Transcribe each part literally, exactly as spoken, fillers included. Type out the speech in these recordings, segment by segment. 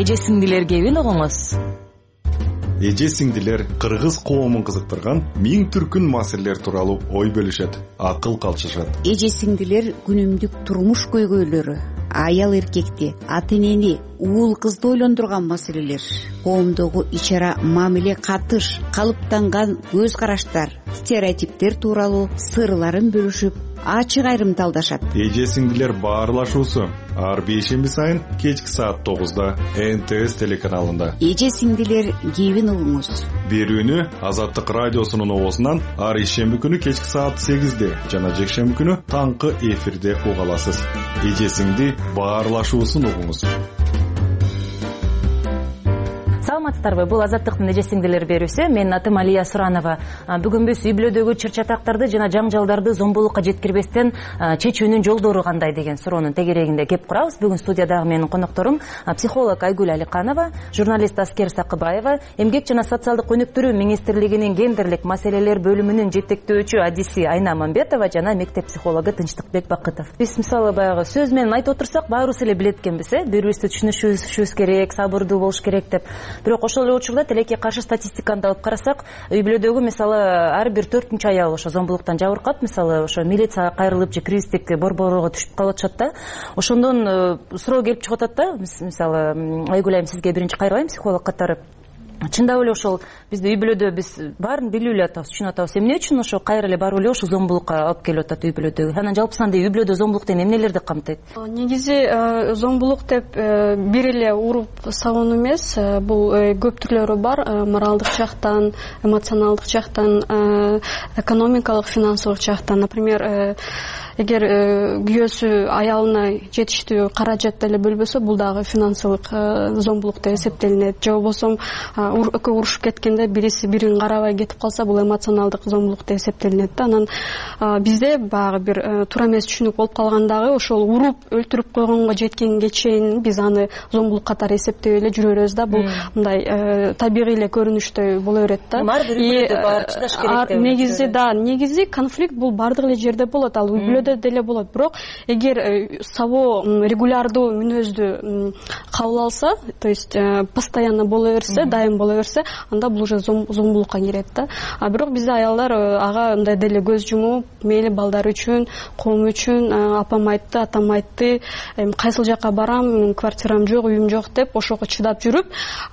Эже сиңдилер кебин угуңуз. Эже сиңдилер кыргыз коомун кызыктырган миң түркүн маселелер тууралуу ой бөлүшөт, акыл калчышат. Эже сиңдилер күнүмдүк турмуш көйгөйлөрү, аял эркекти, ата энени, уул кызды ойлондурган маселелер, коомдогу ич ара мамиле катыш, калыптанган көз караштар, стереотиптер тууралуу сырларын бөлүшүп, ачык айрымталдашат. Эже сиңдилер баарлашуусу ар бейшемби сайын кечки саат тогузда эн тэ эс телеканалында. Эже сиңдилер кебин угуңуз. Берүүнү Азаттык радиосунун оозунан ар ишемби күнү кечки саат сегизде жана жекшемби күнү таңкы эфирде уга аласыз. Эже сиңди баарлашуусун угуңуз. Саламатсыздарбы? Бул Азаттыктын эже сиңдилер берүүсү. Менин атым Алия Суранова. Бүгүн биз үй бүлөдөгү чыр-чатактарды жана жаңжалдарды зомбулукка жеткирбестен чечүүнүн жолдору кандай деген суроонун тегерегинде кеп курабыз. Бүгүн студиядагы менин конокторум психолог Айгүл Аликанова, журналист Аскер Сакыбаева, эмгек жана социалдык өнүктүрүү министрлигинин гендерлик маселелер бөлүмүнүн жетектөөчү адиси Айна Мамбетова жана мектеп психологу Тынчтыкбек Бакытов. Биз мисалы баягы сөз менен айтып отурсак, баарыбыз эле билет экенбиз, э, бири-бирибизди түшүнүшүбүз керек, сабырдуу болуш керек деп. Бирок ошол эле учурда тилекке каршы статистиканы алып карасак, үй бүлөдөгү мисалы ар бир төртүнчү аял ошо зомбулуктан жабыркап, мисалы ошо милицияга кайрылып же кризистик борборго түшүп калып атышат да. Ошондон суроо келип чыгып атат да, мисалы Айгүл айым сизге биринчи кайрылайын психолог катары. Чындап эле ошол бизди үй бүлөдө биз баарын билип эле атабыз, түшүнүп атабыз. Эмне үчүн ошо кайра эле барып эле ошол зомбулукка алып келип атат үй бүлөдөгү? Анан жалпысынан үй бүлөдө зомбулук деген эмнелерди камтыйт? Негизи зомбулук деп бир эле уруп сабоо эмес, бул көп түрлөрү бар. Моралдык жактан, эмоционалдык жактан, экономикалык, финансылык жактан. Например, эгер күйөөсү аялына жетиштүү каражат деле бөлбөсө, бул дагы финансылык зомбулук деп эсептелинет. Же болбосо экөө урушуп кеткенде бириси бирин карабай кетип калса, бул эмоционалдык зомбулук деп эсептелинет да. Анан бизде багы бир туура эмес түшүнүк болуп калгандагы, ошол уруп өлтүрүп койгонго жеткенге чейин биз аны зомбулук катары эсептеп эле жүрө беребиз да. Бул мындай табигый эле көрүнүштөй боло берет да. Негизи да, негизи конфликт бул бардык эле жерде болот, ал үй бүлөдө деле болот. Бирок эгер сабоо регулярдуу мүнөздү кабыл алса, то есть постоянно боло берсе, дайым боло берсе, анда бул уже зомбулукка кирет да. А бирок бизде аялдар ага мындай деле көз жумуп, мейли балдар үчүн, коом үчүн, апам айтты, атам айтты, кайсыл жака барам, квартирам жок, үйүм жок деп ошого чыдап жүрүп,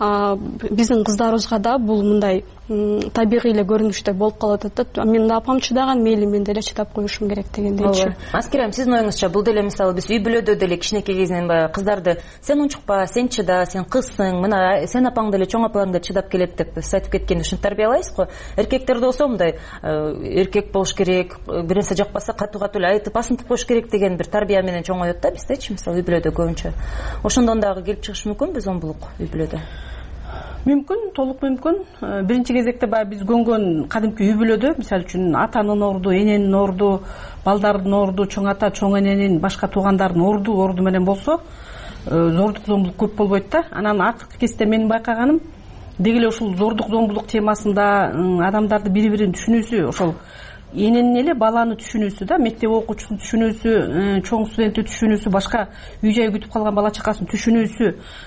биздин кыздарыбызга да бул мындай табигый эле көрүнүштө болуп калып атат да. Менин апам чыдаган, мейли мен деле чыдап коюшум керек дегендейчи. Аскерем, сиздин оюңузча бул деле мисалы биз үй бүлөдө деле кичинекей кезинен баягы кыздарды сен унчукпа, сен чыда, сен кызсың, мына сен апаң деле чоң апаларың деле чыдап келет деп сиз айтып кеткенде ушинтип тарбиялайсыз го. Эркектерде болсо мындай эркек болуш керек, бир нерсе жакпаса катуу-катуу эле айтып басынтып коюш керек деген бир тарбия менен чоңойот да биздечи, мисалы үй бүлөдө көбүнчө. Ошондон дагы келип чыгышы мүмкүнбү зомбулук үй бүлөдө? Мүмкүн, толук мүмкүн. Биринчи кезекте баягы биз көнгөн кадимки үй бүлөдө, мисалы үчүн атанын орду, эненин орду, балдардын орду, чоң ата, чоң эненин, башка туугандардын орду, орду менен болсо, зордук зомбулук көп болбойт да. Анан акыркы кезде менин байкаганым, деги эле ушул зордук зомбулук темасында адамдарды бири-бирин түшүнүүсү, ошол эненин эле баланы түшүнүүсү да, мектеп окуучусун түшүнүүсү, чоң студентти түшүнүүсү, башка үй жай күтүп калган бала чакасын түшүнүүсү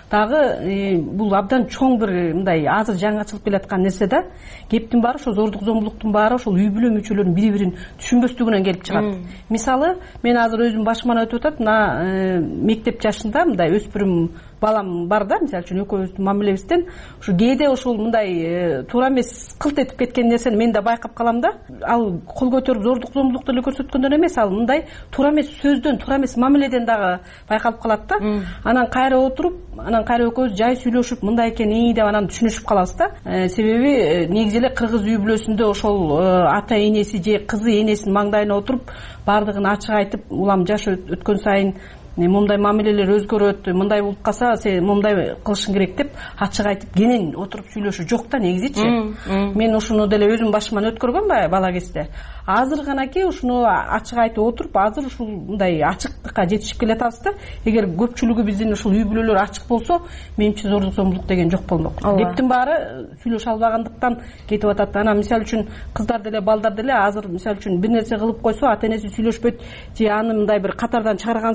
дагы бул абдан чоң бир мындай азыр жаңычылып келаткан нерсе да. Кептин баары ошо зордук зомбулуктун баары ошол үй бүлө мүчөлөрүнүн бири-бирин түшүнбөстүгүнөн келип чыгат. Мисалы, мен азыр өзүм башыман өтүп атат, мына мектеп жашында мындай өспүрүм балам бар да, мисалы үчүн экөөбүздүн мамилебизден ушу кээде ушул мындай туура эмес кылт этип кеткен нерсени мен да байкап калам да. Ал кол көтөрүп зордук зомбулукту эле көрсөткөндөн эмес, ал мындай туура эмес сөздөн, туура эмес мамиледен дагы байкалып калат да. Анан кайра отуруп, анан кайра экөөбүз жай сүйлөшүп, мындай экен ии деп анан түшүнүшүп калабыз да. Себеби негизи эле кыргыз үй бүлөсүндө ошол ата энеси же кызы энесинин маңдайына отуруп баардыгын ачык айтып, улам жаш өткөн сайын мындай мамилелер өзгөрөт, мындай болуп калса сен мындай кылышың керек деп ачык айтып кенен отуруп сүйлөшүү жок да негизичи. Мен ушуну деле өзүм башыман өткөргөм бала кезде. Азыр ганакей ушуну ачык айтып отуруп, азыр ушул мындай ачыктыкка жетишип келатабыз да. Эгер көпчүлүгү биздин ушул үй бүлөлөр ачык болсо, менимче зордук зомбулук деген жок болмок. Кептин баары сүйлөшө албагандыктан кетип атат. Анан мисалы үчүн кыздар деле, балдар деле азыр мисалы үчүн бир нерсе кылып койсо, ата энеси сүйлөшпөйт же аны мындай бир катардан чыгаргансып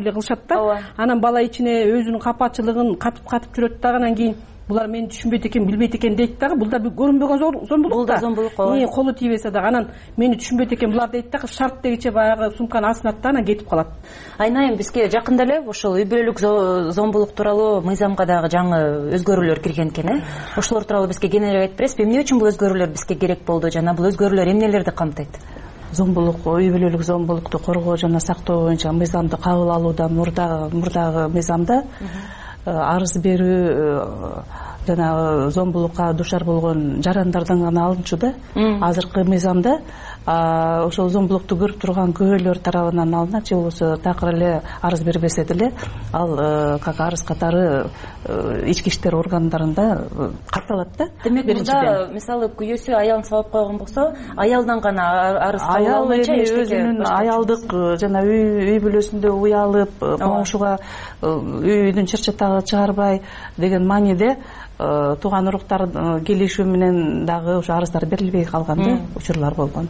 мамиле кылышат да. Анан бала ичине өзүнүн капачылыгын катып катып жүрөт да, анан кийин булар мени түшүнбөйт экен, билбейт экен дейт дагы. Бул да көрүнбөгөн зомбулук. Бул да зомбулук. Колу тийбесе дагы анан мени түшүнбөйт экен булар дейт дагы. Шарт дегиче баягы сумканы астынат да, анан кетип калат. Айнайым, бизге жакында эле ошол үй бүлөлүк зомбулук тууралуу мыйзамга дагы жаңы өзгөрүүлөр кирген экен, э? Ошолор тууралуу бизге кененирээк айтып бересизби? Эмне үчүн бул өзгөрүүлөр бизге керек болду жана бул өзгөрүүлөр эмнелерди камтыйт? Зомбулук, үй бүлөлүк зомбулукту коргоо жана сактоо боюнча мыйзамды кабыл алуудан мурдагы мурдагы мыйзамда арыз берүү жана зомбулукка душар болгон жарандардан гана алынчу да. Азыркы мыйзамда ошол зомбулукту көрүп турган күбөлөр тарабынан алынат, же болбосо такыр эле арыз бербесе деле ал как арыз катары ички иштер органдарында катталат да. Демек, мында мисалы күйөөсү аялын сабап койгон болсо, аялдан гана арыз кабыл боюнча өзүнүн аялдык жана үй бүлөсүндө уялып, коңшуга үйдүн чыр-чатагы чыгарбай деген мааниде тууган уруктар келишүү менен дагы ошо арыздар берилбей калган да учурлар болгон.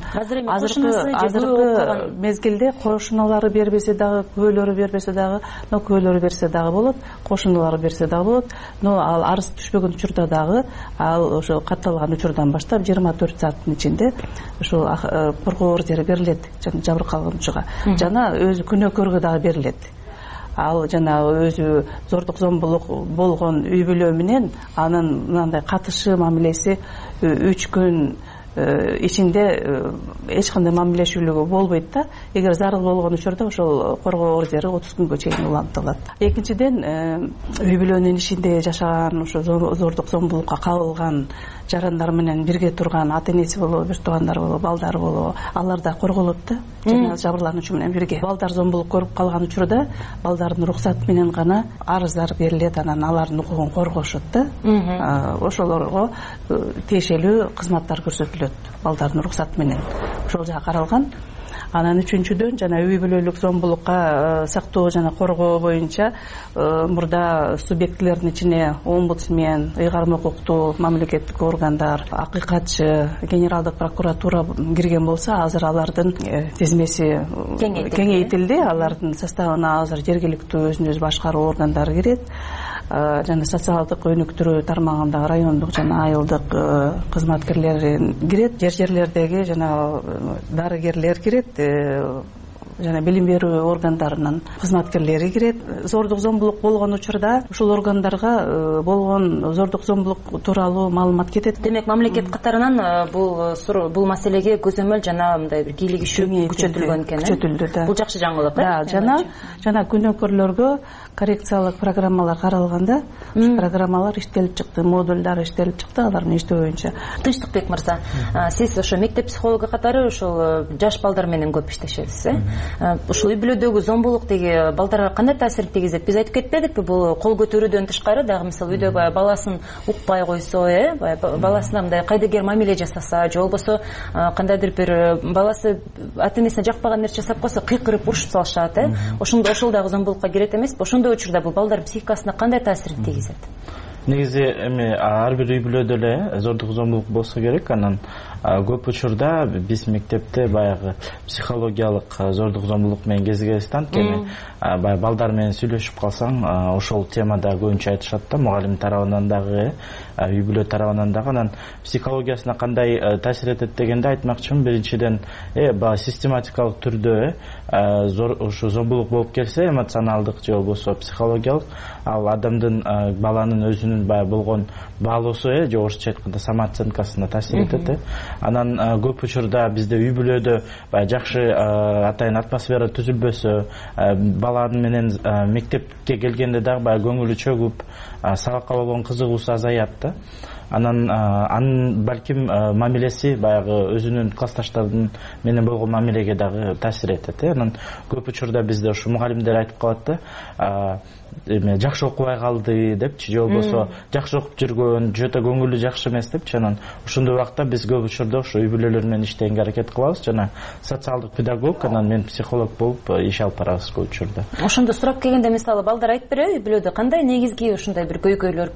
Азыркы мезгилде кошуналары бербесе дагы, күбөлөрү бербесе дагы, но күбөлөрү берсе дагы болот, кошуналары берсе дагы болот, но ал арыз түшпөгөн учурда дагы ал ошо катталган учурдан баштап жыйырма төрт сааттын ичинде ушул коргоо ордери берилет жабыркалгынчуга. Жана өзү күнөөкөргө дагы берилет. Ал жана өзү зордук зомбулук болгон үй бүлө менен анын мындай катышы мамилеси үч күн ичинде эч кандай мамилешүүлүгү болбойт да. Эгер зарыл болгон учурда ошол коргоо ордери отуз күнгө чейин улантылат. Экинчиден, үй бүлөнүн ичинде жашаган ошо зордук зомбулукка кабылган жарандар менен бирге турган ата энеси болобу, бир туугандары болобу, балдары болобу, алар да корголот да. Жана жабырлануучу менен бирге. Балдар зомбулук көрүп калган учурда балдардын уруксаты менен гана арыздар берилет, анан алардын укугун коргошот да. Ошолорго тиешелүү кызматтар көрсөтүлөт балдардын уруксаты менен. Ошол жагы каралган. Анан үчүнчүдөн жана үй бүлөлүк зомбулукка сактоо жана коргоо боюнча мурда субъектилердин ичине омбудсмен, ыйгарым укуктуу мамлекеттик органдар, акыйкатчы, генералдык прокуратура кирген болсо, азыр алардын тизмеси кеңейтилди. Алардын составына азыр жергиликтүү өзүн өзү башкаруу органдары кирет. Жана социалдык өнүктүрүү тармагындагы райондук жана айылдык кызматкерлер кирет. Жер жерлердеги жана дарыгерлер кирет. Жана билим берүү органдарынын кызматкерлери кирет. Зордук зомбулук болгон учурда ушул органдарга болгон зордук зомбулук тууралуу маалымат кетет. Демек, мамлекет катарынан бул бул маселеге көзөмөл жана мындай бир кийлигишүү күчөтүлгөн экен. Күчөтүлдү да. Бул жакшы жаңылык, э? Да, жана жана күнөөкөрлөргө коррекциялык программалар каралганда, ушул программалар иштелип чыкты, модулдар иштелип чыкты алардын иштөө боюнча. Тынчтыкбек мырза, сиз ошо мектеп психологу катары ошол жаш балдар менен көп иштешесиз, э? Ушул үй бүлөдөгү зомбулук деги балдарга кандай таасир тийгизет? Биз айтып кетпедикпи, бул кол көтөрүүдөн тышкары дагы мисалы үйдө баягы баласын укпай койсо, э, баласына мындай кайдыгер мамиле жасаса, же болбосо кандайдыр бир баласы ата энесине жакпаган нерсе жасап койсо, кыйкырып урушуп салышат, э? Ошондо ошол дагы зомбулукка кирет эмеспи? Ошондой учурда бул балдардын психикасына кандай таасир тийгизет? Негизи эми ар бир үй бүлөдө эле зордук зомбулук болсо керек. Анан көп учурда биз мектепте баягы психологиялык зордук зомбулук менен кезигебиз. Анткени баягы балдар менен сүйлөшүп калсаң, ошол темада көбүнчө айтышат да, мугалим тарабынан дагы, үй бүлө тарабынан дагы. Анан психологиясына кандай таасир этет дегенде айтмакчымын. Биринчиден, э баягы систематикалык түрдө ушу зомбулук болуп келсе, эмоционалдык же болбосо психологиялык, ал адамдын, баланын өзүнүн баягы болгон баалоосу, э же орусча айтканда самооценкасына таасир этет, э. Анан көп учурда бизде үй бүлөдө баягы жакшы атайын атмосфера түзүлбөсө, баланын менен мектепке келгенде дагы баягы көңүлү чөгүп, сабакка болгон кызыгуусу азаят да. Анан анын балким мамилеси баягы өзүнүн классташтардын менен болгон мамилеге дагы таасир этет. Анан көп учурда бизде ушу мугалимдер айтып калат да, эме жакшы окубай калды депчи, же болбосо жакшы окуп жүргөн, жөтө көңүлү жакшы эмес депчи. Анан ошондой убакта биз көп учурда ошо үй бүлөлөр менен иштегенге аракет кылабыз. Жана социалдык педагог, анан мен психолог болуп иш алып барабыз көп учурда. Ошондо сурап келгенде, мисалы балдар айтып береби, үй бүлөдө кандай негизги ушундай бир көйгөйлөр бар?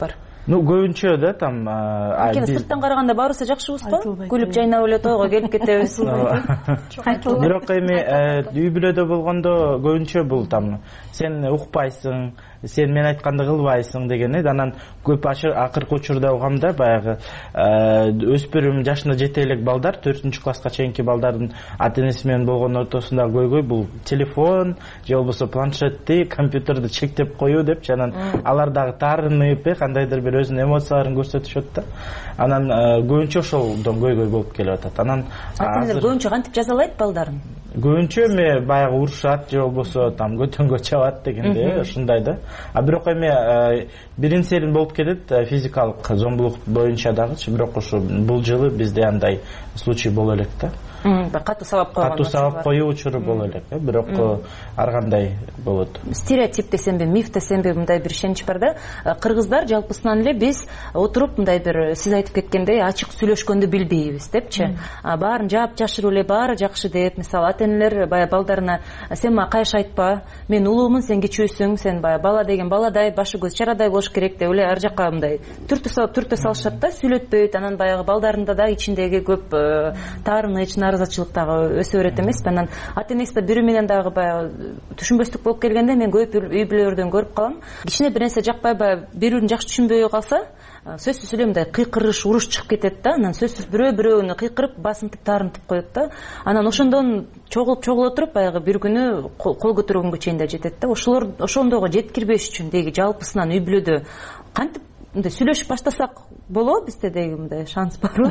Ну көбүнчө да там анткени сырттан караганда баарыбызда жакшыбыз го, күлүп жайнап эле тойго келип кетебиз. Бирок эми үй бүлөдө болгондо көбүнчө бул там сен укпайсың, сен мен айтканды кылбайсың деген эди. Анан көп акыркы учурда угам да баягы өспүрүм жашына жете элек балдар, төртүнчү класска чейинки балдардын ата энеси менен болгон ортосундагы көйгөй бул телефон же болбосо планшетти, компьютерди чектеп коюу депчи. Анан алар дагы таарынып, кандайдыр бир өзүнүн эмоцияларын көрсөтүшөт да. Анан көбүнчө ошолдон көйгөй болуп келип атат. Анан ата энелер көбүнчө кантип жазалайт балдарын? Көбүнчө эми баягы урушат же болбосо там көтөнгө чабат дегенде ушундай да. А бирок эми бирин серин болуп кетет физикалык зомбулук боюнча дагычы, бирок ошо бул жылы бизде андай случай боло элек да. Катуу сабап койгон. Катуу сабап коюу учуру боло элек, бирок ар кандай болот. Стереотип десемби, миф десемби, мындай бир ишенич бар да. Кыргыздар жалпысынан эле биз отуруп мындай бир сиз айтып кеткендей ачык сүйлөшкөндү билбейбиз депчи. Баарын жаап жашырып эле баары жакшы деп, мисалы ата энелер баягы балдарына сен мага кайш айтпа, мен улуумун, сен кичүүсүң, сен баягы бала деген баладай, башы көз чарадай болуш керек деп эле ар жакка мындай түртү салып түртө салышат да, сүйлөтпөйт. Анан баягы балдарында да ичиндеги көп таарыныч, наразычылык дагы өсө берет эмеспи? Анан ата энеси да бири менен дагы баягы түшүнбөстүк болуп келгенде мен көп үй бүлөлөрдөн көрүп калам. Кичине бир нерсе жакпай баягы бири бирин жакшы түшүнбөй калса, сөзсүз эле мындай кыйкырыш, уруш чыгып кетет да. Анан сөзсүз бирөө бирөөнү кыйкырып, басынтып, таарынтып коет да. Анан ошондон чогулуп чогула туруп баягы бир күнү кол көтөргөнгө чейин да жетет да. Ошолор ошондойго жеткирбеш үчүн деги жалпысынан үй бүлөдө кантип мындай сүйлөшүп баштасак болобу? Бизде деги мындай шанс барбы?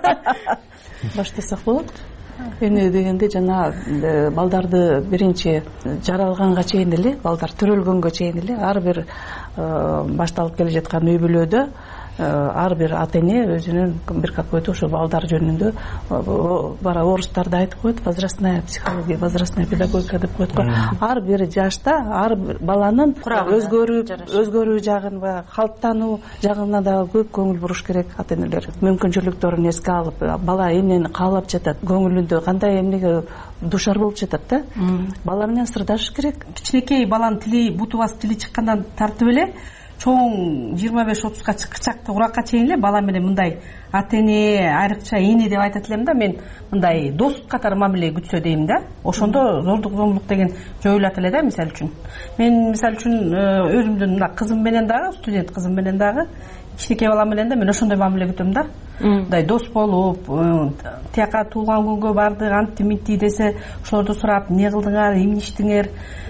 Баштасак болот. Эне дегенде жана балдарды биринчи жаралганга чейин эле, балдар төрөлгөнгө чейин эле ар бир башталып келе жаткан үй бүлөдө ар бир ата эне өзүнүн бир какой-то ошо балдар жөнүндө бара орустар да айтып коет, возрастная психология, возрастная педагогика деп коет го. Ар бир жашта ар бир баланын өзгөрүп, өзгөрүү жагын, баягы калыптануу жагына да көп көңүл буруш керек ата энелер. Мүмкүнчүлүктөрүн эске алып, бала эмнени каалап жатат, көңүлүндө кандай эмнеге душар болуп жатат да. Бала менен сырдашыш керек. Кичинекей баланын тили, буту басып тили чыккандан тартып эле чоң жыйырма беш отузга чакты уракка чейин эле бала менен мындай ата эне, айрыкча эне деп айтат элем да, мен мындай дос катары мамиле күтсө дейм да. Ошондо зордук зомбулук деген жоюлат эле да. Мисалы үчүн мен мисалы үчүн өзүмдүн мына кызым менен дагы, студент кызым менен дагы, кичинекей бала менен да мен ошондой мамиле күтөм да. Мындай дос болуп, тияка туулган күнгө бардык, антти минти десе ошолорду сурап, эмне кылдыңар, эмне иштиңер,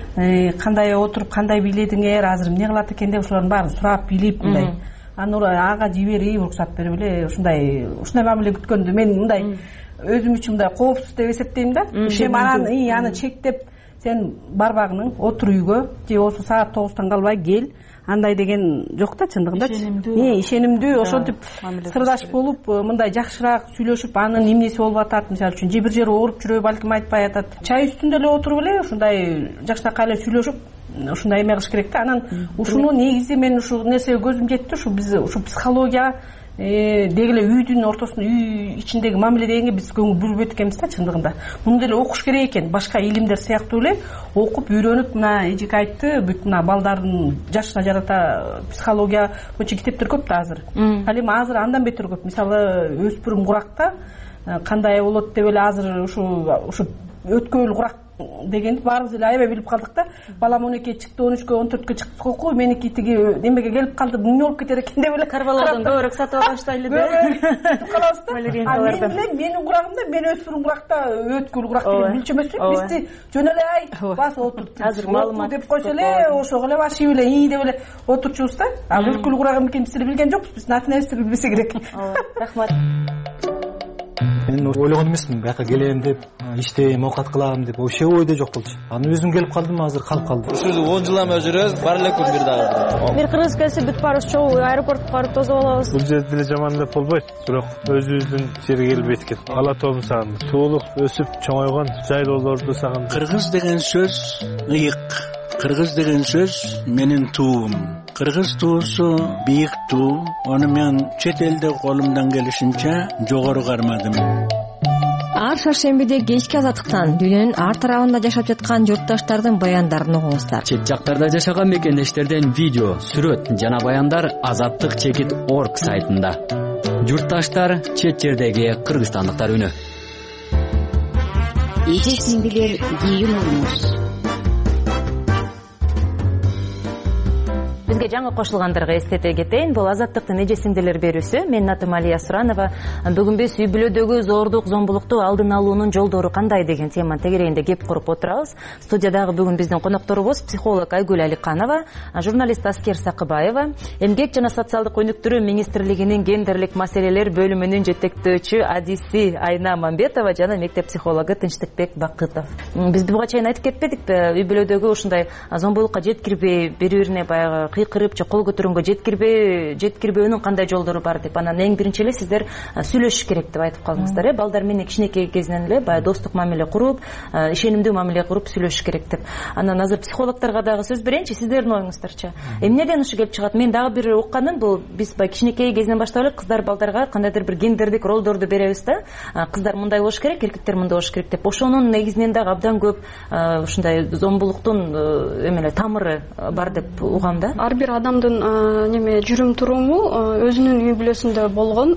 кандай отуруп, кандай бийледиңер, азыр эмне кылат экен деп ошолордун баарын сурап билип, мындай анан ага жиберип, уруксат берип эле ушундай ушундай мамиле күткөндү мен мындай өзүм үчүн мындай коопсуз деп эсептейм да. Эми анан аны чектеп сен барбагың, отур үйгө, же болбосо саат тогуздан калбай кел, андай деген жок да чындыгындачы. Ишенимдүү, ишенимдүү ошентип сырдаш болуп, мындай жакшыраак сүйлөшүп, анын эмнеси болуп атат, мисалы үчүн же бир жери ооруп жүрөбү, балким айтпай атат. Чай үстүндө эле отуруп эле ушундай жакшыраак эле сүйлөшүп, ушундай эме кылыш керек да. Анан ушуну негизи мен ушул нерсеге көзүм жетти, ушу биз ушу психология деги эле үйдүн ортосунда, үй ичиндеги мамиле дегенге биз көңүл бурбойт экенбиз да чындыгында. Муну деле окуш керек экен, башка илимдер сыяктуу эле окуп, үйрөнүп, мына эжеке айтты, бүт мына балдардын жашына жарата психология боюнча китептер көп да азыр. Ал эми азыр андан бетер көп. Мисалы өспүрүм куракта кандай болот деп эле азыр ушу ушу өткөөл курак дегенди баарыбыз эле аябай билип калдык да. Балам он экиге чыкты, он үчкө, он төрткө чыкты окуу, меники тиги немеге келип калды, эмне болуп кетер экен деп эле карбалоодон көбүрөөк сатып алыштайлы да. Калабыз да. Мен менин курагымда, мен өспүрүм куракта өткөл курак деген билчү эмесмин. Бизди жөн эле ай бас отуруп азыр маалымат деп койсо эле ошого эле башып эле ии деп эле отурчубуз да. Ал өткөл курагым экенин биз эле билген жокпуз, биздин ата энебиз деле билбесе керек. Рахмат. Мен ойлогон эмесмин, бияка келем деп, иштейм, оокат кылам деп, вообще ойдо жок болчу. Анан өзүм келип калдым, азыр калып калды. Ушул он жыл эме жүрөбүз, бар эле күн бир дагы. Бир кыргыз келсе бүт баарыбыз чогуу аэропортко барып тосуп алабыз. Бул жерде деле жаман деп болбойт, бирок өзүбүздүн жерге келбейт экен. Ала тообун сагындык. Туулуп, өсүп, чоңойгон жайлоолорду сагындык. Кыргыз деген сөз ыйык. Кыргыз деген сөз менин туум. Кыргыз туусу бийик туу. Аны мен чет элде колумдан келишинче жогору кармадым. Ар шаршембиде кечки азаттыктан дүйнөнүн ар тарабында жашап жаткан журтташтардын баяндарын угуңуздар. Чет жактарда жашаган мекендештерден видео, сүрөт жана баяндар азаттык чекит точка орг сайтында. Журтташтар чет жердеги кыргызстандыктар үнү. Эжесиңдилер кийин урмуш. Бизге жаңы кошулгандарга эстете кетейин. Бул азаттыктын эжесиңдилер берүүсү. Менин атым Алия Суранова. Бүгүн биз үй бүлөдөгү зордук, зомбулукту алдын алуунун жолдору кандай деген теманын тегерегинде кеп куруп отурабыз. Студиядагы бүгүн биздин конокторубуз психолог Айгүл Аликанова, журналист Аскер Сакыбаева, Эмгек жана социалдык өнүктүрүү министрлигинин гендерлик маселелер бөлүмүнүн жетектөөчү адиси Айна Мамбетова жана мектеп психологу Тынчтыкбек Бакытов. Биз буга чейин айтып кетпедикпи? Үй бүлөдөгү ушундай зомбулукка жеткирбей, бири-бирине баягы кыйкырып же кол көтөргөнгө жеткирбей жеткирбөөнүн кандай жолдору бар деп анан эң биринчи эле сиздер сүйлөшүш керек деп айтып калдыңыздар. Э балдар менен кичинекей кезинен эле баягы достук мамиле куруп, ишенимдүү мамиле куруп сүйлөшүш керек деп. Анан азыр психологторго дагы сөз берейинчи, сиздердин оюңуздарчы. Эмнеден ушу келип чыгат? Мен дагы бир укканым бул, биз баягы кичинекей кезинен баштап эле кыздар балдарга кандайдыр бир гендердик ролдорду беребиз да. Кыздар мындай болуш керек, эркектер мындай болуш керек деп. Ошонун негизинен дагы абдан көп ушундай зомбулуктун эмеле тамыры бар деп угам да. Ар бир адамдын неме жүрүм туруму өзүнүн үй бүлөсүндө болгон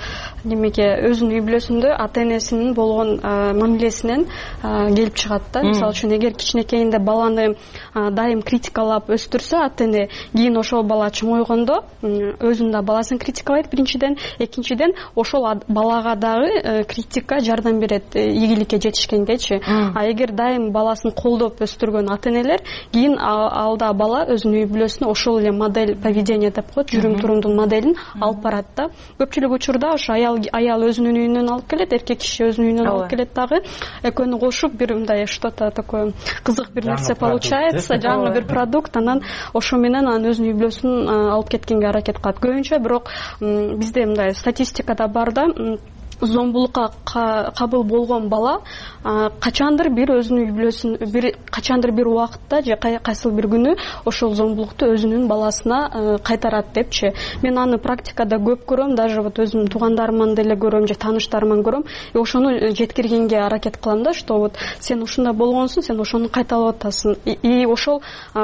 немеге өзүнүн үй бүлөсүндө ата энесинин болгон мамилесинен келип чыгат да. Мисалы үчүн эгер кичинекейинде баланы дайым критикалап өстүрсө ата эне, кийин ошол бала чоңойгондо өзүн да баласын критикалайт биринчиден, экинчиден ошол балага дагы критика жардам берет ийгиликке жетишкендечи. А эгер дайым баласын колдоп өстүргөн ата энелер, кийин алда бала өзүнүн үй бүлөсүнө ошол эле модель поведения деп коет, жүрүм турумдун моделин алып барат да. Көпчүлүк учурда ошо аял аял өзүнүн үйүнөн алып келет, эркек киши өзүнүн үйүнөн алып келет дагы. Экөөнү кошуп бир мындай что-то такое кызык бир нерсе получается, жаңы бир продукт, анан ошо менен анан өзүнүн үй бүлөсүн алып кеткенге аракет кылат. Көбүнчө бирок бизде мындай статистикада бар да, зомбулукка кабыл болгон бала качандыр бир өзүнүн үй бүлөсүн бир качандыр бир убакытта же кайсыл бир күнү ошол зомбулукту өзүнүн баласына кайтарат депчи. Мен аны практикада көп көрөм, даже вот өзүмдүн туугандарыман деле көрөм же тааныштарыман көрөм. И ошону жеткиргенге аракет кылам да, что вот сен ушундай болгонсуң, сен ошону кайталап атасың. И ошол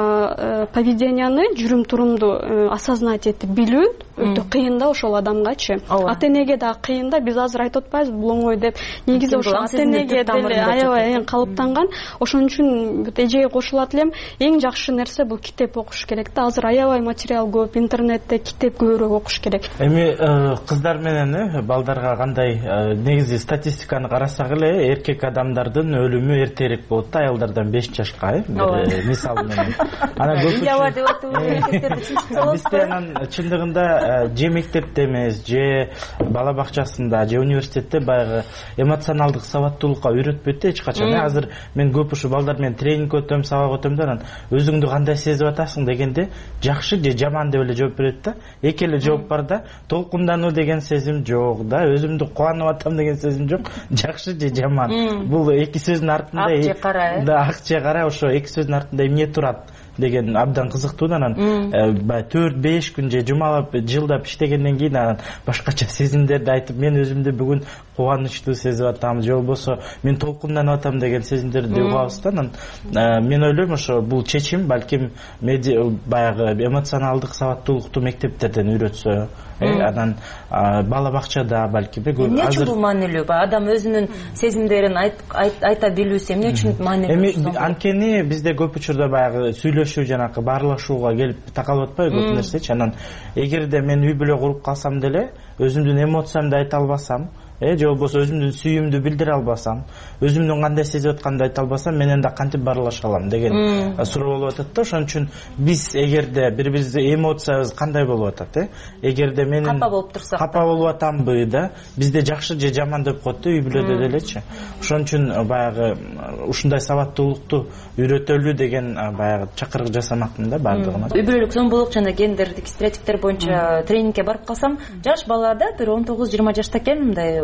поведенияны, жүрүм турумду осознать этип билүү өтө кыйын да ошол адамгачы. Ата энеге да кыйын да, биз азыр айтып атпайбыз бул оңой деп. Негизи ошо ата энеге деле аябай эң калыптанган. Ошон үчүн эжеге кошулат элем, эң жакшы нерсе бул китеп окуш керек да. Азыр аябай материал көп, интернетте китеп көбүрөөк окуш керек. Эми кыздар менен балдарга кандай негизи статистиканы карасак эле эркек адамдардын өлүмү эртерээк болот да, аялдардан беш жашка, бир мисал менен. Анан көп бизде анан чындыгында же мектепте эмес, же бала бакчасында, же университетте баягы эмоционалдык сабаттуулукка үйрөтпөйт эч качан. Азыр мен көп ушу балдар менен тренинг өтөм, сабак өтөм да, анан өзүңдү кандай сезип атасың дегенде жакшы же жаман деп эле жооп берет да. Эки эле жооп бар да. Толкундануу деген сезим жок да, өзүмдү кубанып атам деген сезим жок. Жакшы же жаман. Бул эки сөздүн артында ак же кара, да, ак же кара, ошо эки сөздүн артында эмне турат деген абдан кызыктуу да. Анан баягы төрт беш күн же жумалап, жылдап иштегенден кийин анан башкача сезимдерди айтып, мен өзүмдү бүгүн кубанычтуу сезип атам, же болбосо мен толкунданып атам деген сезимдерди угабыз да. Анан мен ойлойм ошо бул чечим балким баягы эмоционалдык сабаттуулукту мектептерден үйрөтсө, анан бала бакчада балким. Эмне үчүн бул маанилүү? Адам өзүнүн сезимдерин айта билүүсү эмне үчүн маанилүү? Эми анткени бизде көп учурда баягы сүйлөшүү жанакы баарлашууга келип такалып атпайбы көп нерсечи. Анан эгерде мен үй бүлө куруп калсам деле өзүмдүн эмоциямды айта албасам, э же болбосо өзүмдүн сүйүүмдү билдире албасам, өзүмдүн кандай сезип атканымды айта албасам, мен анда кантип баарлаша алам деген суроо болуп атат да. Ошон үчүн биз эгерде бири бирибизди эмоциябыз кандай болуп атат, э эгерде мен капа болуп турсак, капа болуп атамбы да, бизде жакшы же жаман деп коет да үй бүлөдө делечи. Ошон үчүн баягы ушундай сабаттуулукту үйрөтөлү деген баягы чакырык жасамакмын да бардыгына. Үй бүлөлүк зомбулук жана гендердик стереотиптер боюнча тренингке барып калсам, жаш балада бир он тогуз жыйырма жашта экен, мындай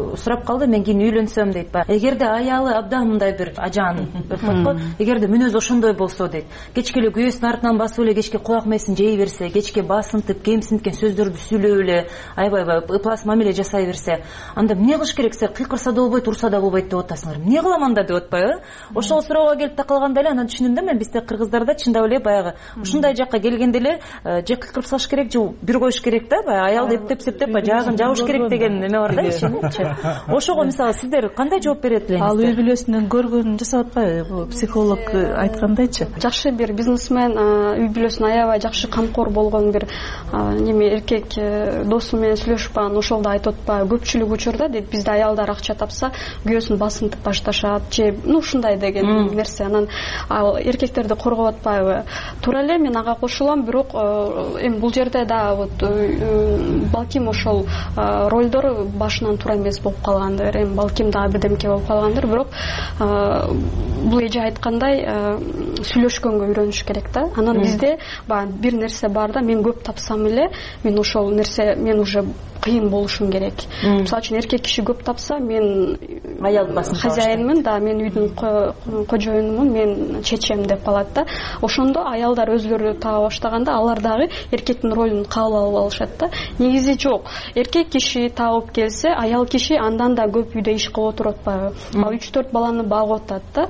сурап калды, мен кийин үйлөнсөм дейт. Баягы эгерде аялы абдан мындай бир ажаан деп коет го, эгерде мүнөзү ошондой болсо дейт, кечке эле күйөөсүнүн артынан басып эле кечке кубак мээсин жей берсе, кечке басынтып кемсинткен сөздөрдү сүйлөп эле аябай ыплас мамиле жасай берсе, анда эмне кылыш керек? Сен кыйкырса да болбойт, урса да болбойт деп атасыңар. Эмне кылам анда деп атпайбы? Ошол суроого келип такалганда эле анан түшүндүм да, мен бизде кыргыздарда чындап эле баягы ушундай жакка келгенде эле же кыйкырып салыш керек, же бир коюш керек да, баягы аялды эптеп септеп жаагын жабыш керек деген эме бар да ичинчи. Ошого мисалы сиздер кандай жооп берет элеңиздер? Ал үй бүлөсүнөн көргөнүн жасап атпайбы? Бул психолог айткандайчы. Жакшы бир бизнесмен үй бүлөсүнө аябай жакшы камкор болгон бир неме эркек досу менен сүйлөшүп анан ошол да айтып атпайбы? Көпчүлүк учурда дейт, бизде аялдар акча тапса күйөөсүн басынтып башташат, же ну ушундай деген нерсе. Анан ал эркектерди коргоп атпайбы? Туура эле мен ага кошулам, бирок эми бул жерде да вот балким ошол ролдор башынан туура эмес болуп калгандыр, эми балким дагы бирдемке болуп калгандыр, бирок бул эже айткандай сүйлөшкөнгө үйрөнүш керек да. Анан бизде баягы бир нерсе бар да, мен көп тапсам эле мен ошол нерсе мен уже кыйын болушум керек. Мисалы үчүн эркек киши көп тапса, мен аял басын хозяинмын да, мен үйдүн кожоюнумун, мен чечем деп алат да. Ошондо аялдар өзлөрү таба баштаганда алар дагы эркектин ролун кабыл алып алышат да. Негизи жок. Эркек киши табып келсе, аял киши андан да көп үйдө иш кылып отуруп атпайбы? Ал үч төрт баланы багып атат да.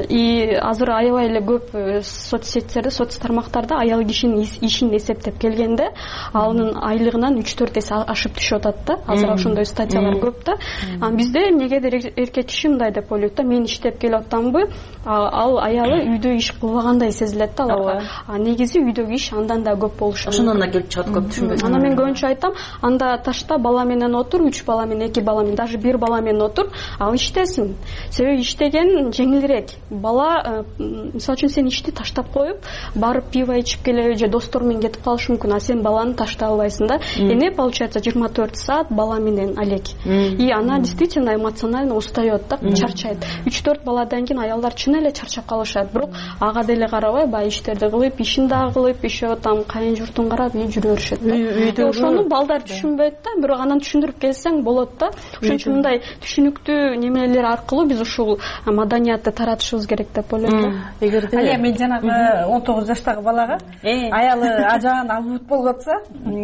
И азыр аябай эле көп соцсеттерде, соц тармактарда аял кишинин ишин эсептеп келгенде, анын айлыгынан үч төрт эсе ашып түшүп атат да. Азыр ошондой статьялар көп да. Анан бизде эмнегедир эркек киши мындай деп ойлойт да, мен иштеп келип атамбы, ал аялы үйдө иш кылбагандай сезилет да аларга. А негизи үйдөгү иш андан да көп болушу мүмкүн. Ошондон да келип чыгат, көп түшүнбөйт. Анан мен көбүнчө айтам, анда ташта бала менен отур, үч бала менен, эки бала менен, даже бир бала менен отур, ал иштесин. Себеби иштеген жеңилирээк. Бала, мисалы үчүн сен ишти таштап коюп, барып пиво ичип келе же достор менен кетип калышы мүмкүн, а сен баланы таштай албайсың да. Эне получается жыйырма төрт саат бала менен алек. И она действительно эмоционально устает да, чарчайт. үч төрт баладан кийин аялдар чын эле чарчап калышат, бирок ага деле карабай, баягы иштерди кылып, ишин дагы кылып, еще там кайын журтун карап үй жүрө беришет да. Ошону балдар түшүнбөйт да, бирок анан түшүндүрүп келсең болот да. Ошон үчүн мындай түшүнүктүү немелер аркылуу биз ушул маданиятты таратышыбыз керек деп ойлойм да. Эгерде Алия, мен жанагы он тогуз жаштагы балага аялы ажаан албут болуп атса,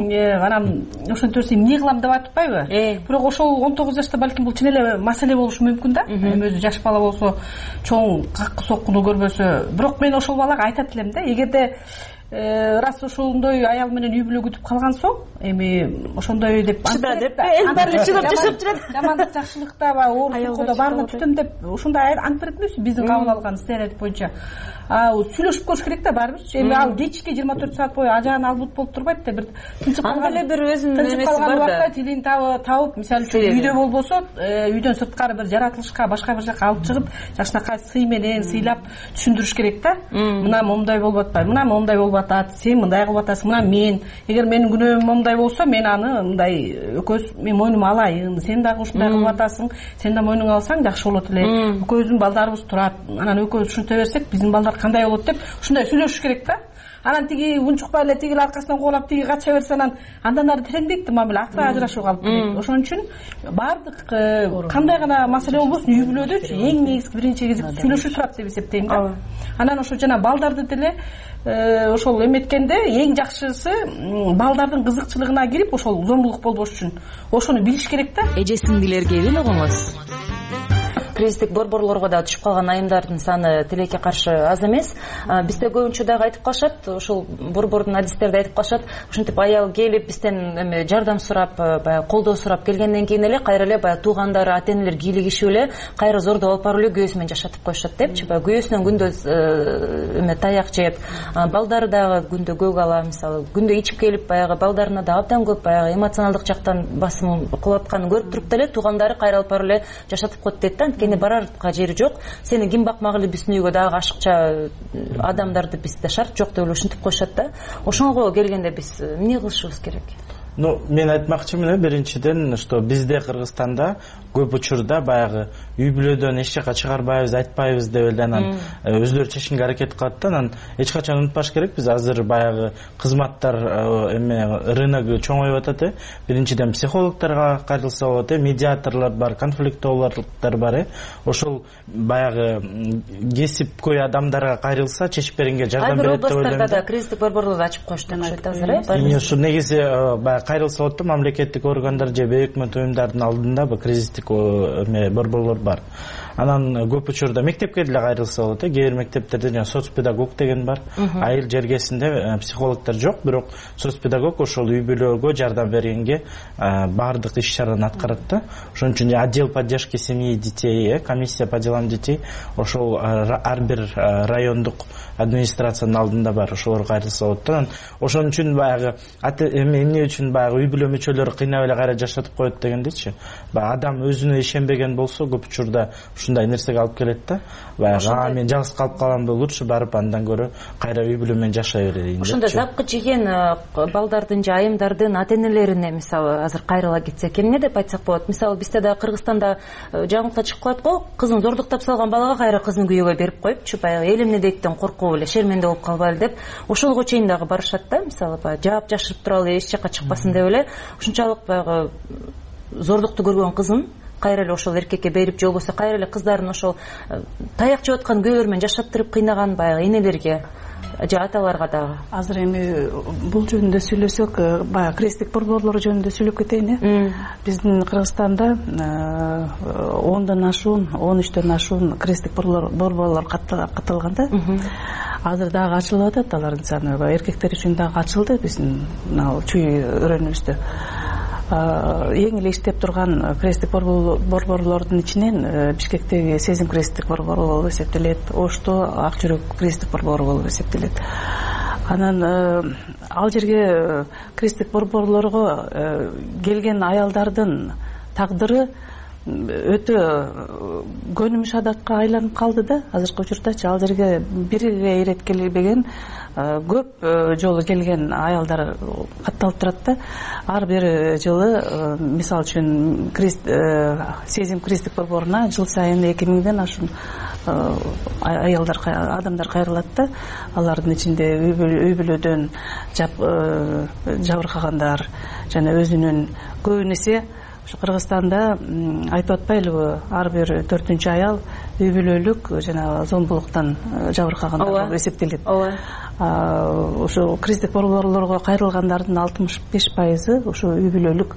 анан ошентип берсем эмне кылам деп атпайбы? Бирок ошол он тогуз жашта балким бул чын эле маселе болушу мүмкүн да. Эми өзү жаш бала болсо, чоң каккы соккуну көрбөсө, бирок мен ошол балага айтат элем да, эгерде раз ошондой аял менен үй бүлө күтүп калган соң, эми ошондой деп чыда деп эл баары чыдап жашап жүрөт. Жамандык жакшылыкта ба, оорукта баарына түтөм деп ушундай ант берет эмеспи биздин кабыл алган стереотип боюнча. А сүйлөшүп көрүш керек да баарыбызчы. Эми ал кечке жыйырма төрт саат бою ажаан албут болуп турбайт да, бир тынчып калган эле бир өзүнүн эмеси бар да. Тилин табып, мисалы үчүн үйдө болбосо, үйдөн сырткары бир жаратылышка, башка бир жака алып чыгып, жакшынакай сый менен сыйлап түшүндүрүш керек да. Мына момундай болуп атпайбы, мына момундай болуп атат, сен мындай кылып атасың, мына мен. Эгер менин күнөөм момундай болсо, мен аны мындай экөөбүз мен мойнума алайын. Сен дагы ушундай кылып атасың, сен да мойнуңа алсаң жакшы болот эле. Экөөбүздүн балдарыбыз турат. Анан экөөбүз ушинте берсек, биздин балдар кандай болот деп ушундай сүйлөшүш керек да. Анан тиги унчукпай эле тиги аркасынан кубалап тиги кача берсе, анан андан ары тереңдейт да мамиле, акыра ажырашууга алып келет. Ошон үчүн баардык кандай гана маселе болбосун үй бүлөдө эң негизги биринчи кезекте сүйлөшүү турат деп эсептейм да. Анан ошо жана балдарды деле ошол эметкенде эң жакшысы балдардын кызыкчылыгына кирип, ошол зомбулук болбош үчүн ошону билиш керек да. Эже сиңдилерге бел угуңуз. Кризистик борборлорго да түшүп калган айымдардын саны тилекке каршы аз эмес. Бизде көбүнчө дагы айтып калышат, ошол борбордун адистерди айтып калышат, ушинтип аял келип бизден эме жардам сурап, баягы колдоо сурап келгенден кийин эле кайра эле баягы туугандары, ата-энелер кийлигишип эле кайра зордоп алып барып эле күйөөсү менен жашатып коюшат депчи. Баягы күйөөсүнөн күндө эме таяк жеп, балдары дагы күндө көк ала, мисалы, күндө ичип келип баягы балдарына да абдан көп баягы эмоционалдык жактан басым кылып атканын көрүп туруп деле туугандары кайра алып барып эле жашатып коет дейт да. Кене барарга жери жок. Сени ким бакмак эле биздин үйгө дагы ашыкча адамдарды бизде шарт жок деп эле ушинтип коюшат да. Ошого келгенде биз эмне кылышыбыз керек? Ну, мен айтмакчымын, биринчиден, что бизде Кыргызстанда көп учурда баягы үй бүлөдөн эч жака чыгарбайбыз, айтпайбыз деп эле анан өздөрү чечимге аракет кылат да. Анан эч качан унутпаш керек, биз азыр баягы кызматтар эме рыногу чоңоюп атат э. Биринчиден психологторго кайрылса болот э, медиаторлор бар, конфликтологдор бар э. Ошол баягы кесипкөй адамдарга кайрылса, чечип бергенге жардам берет деп ойлойм. Айбир областтарда да кризистик борборлорду ачып коюшту деп айтат азыр э. Ушу негизи баягы кайрылса болот да, мамлекеттик органдар же өкмөт уюмдардын алдында бу кризистик эме борборлор бар. Анан көп учурда мектепке деле кайрылса болот э. Кээ бир мектептерде жана соцпедагог деген бар. Айыл жергесинде психологдор жок, бирок соцпедагог ошол үй бүлөгө жардам бергенге баардык иш-чараны аткарат да. Ошон үчүн отдел поддержки семьи и детей, э, комиссия по делам детей ошол ар бир райондук администрациянын алдында бар. Ошолор кайрылса болот да. Ошон үчүн баягы эмне үчүн баягы үй бүлө мүчөлөрү кыйнап эле кайра жашатып коет дегендечи. Баягы адам өзүнө ишенбеген болсо көп учурда ушундай нерсеге алып келет да. Баягы а мен жалгыз калып каламды, лучше барып андан көрө кайра үй бүлө менен жашай берейин деп. Ошондо запкы жеген балдардын же айымдардын ата-энелерине мисалы азыр кайрыла кетсек, эмне деп айтсак болот? Мисалы бизде да Кыргызстанда жаңылыкта чыгып калат го, кызын зордуктап салган балага кайра кызын күйөөгө берип коюпчу, баягы эл эмне дейттен коркуп эле, шерменде болуп калбайлы деп ошолго чейин дагы барышат да. Мисалы баягы жаап жашырып туралы, эч жакка чыкпасын деп эле ушунчалык баягы зордукту көргөн кызын кайра эле ошол эркекке берип, же болбосо кайра эле кыздарын ошол таяк жеп аткан күйөөлөр менен жашаттырып кыйнаган баягы энелерге же аталарга дагы. Азыр эми бул жөнүндө сүйлөсөк, баягы кризистик борборлор жөнүндө сүйлөп кетейин э. Биздин Кыргызстанда ондон ашуун, он үчтөн ашуун кризистик борборлор катталган да. Азыр дагы ачылып атат, алардын саны эркектер үчүн дагы ачылды биздин чүй өрөөнүбүздө. Эң эле иштеп турган кризистик борборлордун ичинен Бишкектеги Сезим кризистик борбору болуп эсептелет, Ошто Ак жүрөк кризистик борбору болуп эсептелет. Анан ал жерге кризистик борборлорго келген аялдардын тагдыры өтө көнүмүш адатка айланып калды да. Азыркы учурдачы ал жерге бир эле ирет келбеген, көп жолу келген аялдар катталып турат да. Ар бир жылы мисалы үчүн Сезим кризистик борборуна жыл сайын эки миңден ашуун аялдар, адамдар кайрылат да. Алардын ичинде үй бүлөдөн жабыркагандар жана өзүнүн көбүн эсе ушу Кыргызстанда айтып атпайлыбы, ар бир төртүнчү аял үй бүлөлүк жана зомбулуктан жабыркагандар болуп эсептелет. Ошо кризистик борборлорго кайрылгандардын алтымыш беш пайызы ошо үй бүлөлүк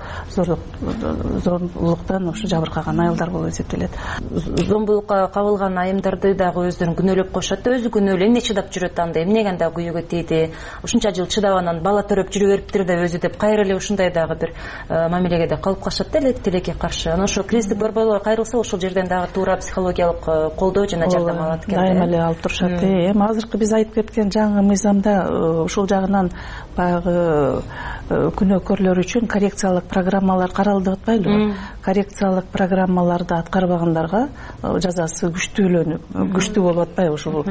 зомбулуктан ошо жабыркаган аялдар болуп эсептелет. Зомбулукка кабылган айымдарды дагы өздөрүн күнөөлөп коюшат да. Өзү күнөөлүү, эмне чыдап жүрөт анда, эмнеге анда күйөөгө тийди, ушунча жыл чыдап анан бала төрөп жүрө бериптир да өзү деп кайра эле ушундай дагы бир мамилеге да калып калышат да тилекке каршы. Анан ошо кризистик борборлор кайрылса ошол жерден дагы туура психологиялык колдоо жана жардам алат экен. Дайыма эле алып турушат. Эми азыркы биз айтып кеткен жаңы мыйзамда ушул жагынан баягы күнөөкөрлөр үчүн коррекциялык программалар каралды деп атпайлыбы? Коррекциялык программаларды аткарбагандарга жазасы күчтүүлөнүп, күчтүү болуп атпайбы? Ушул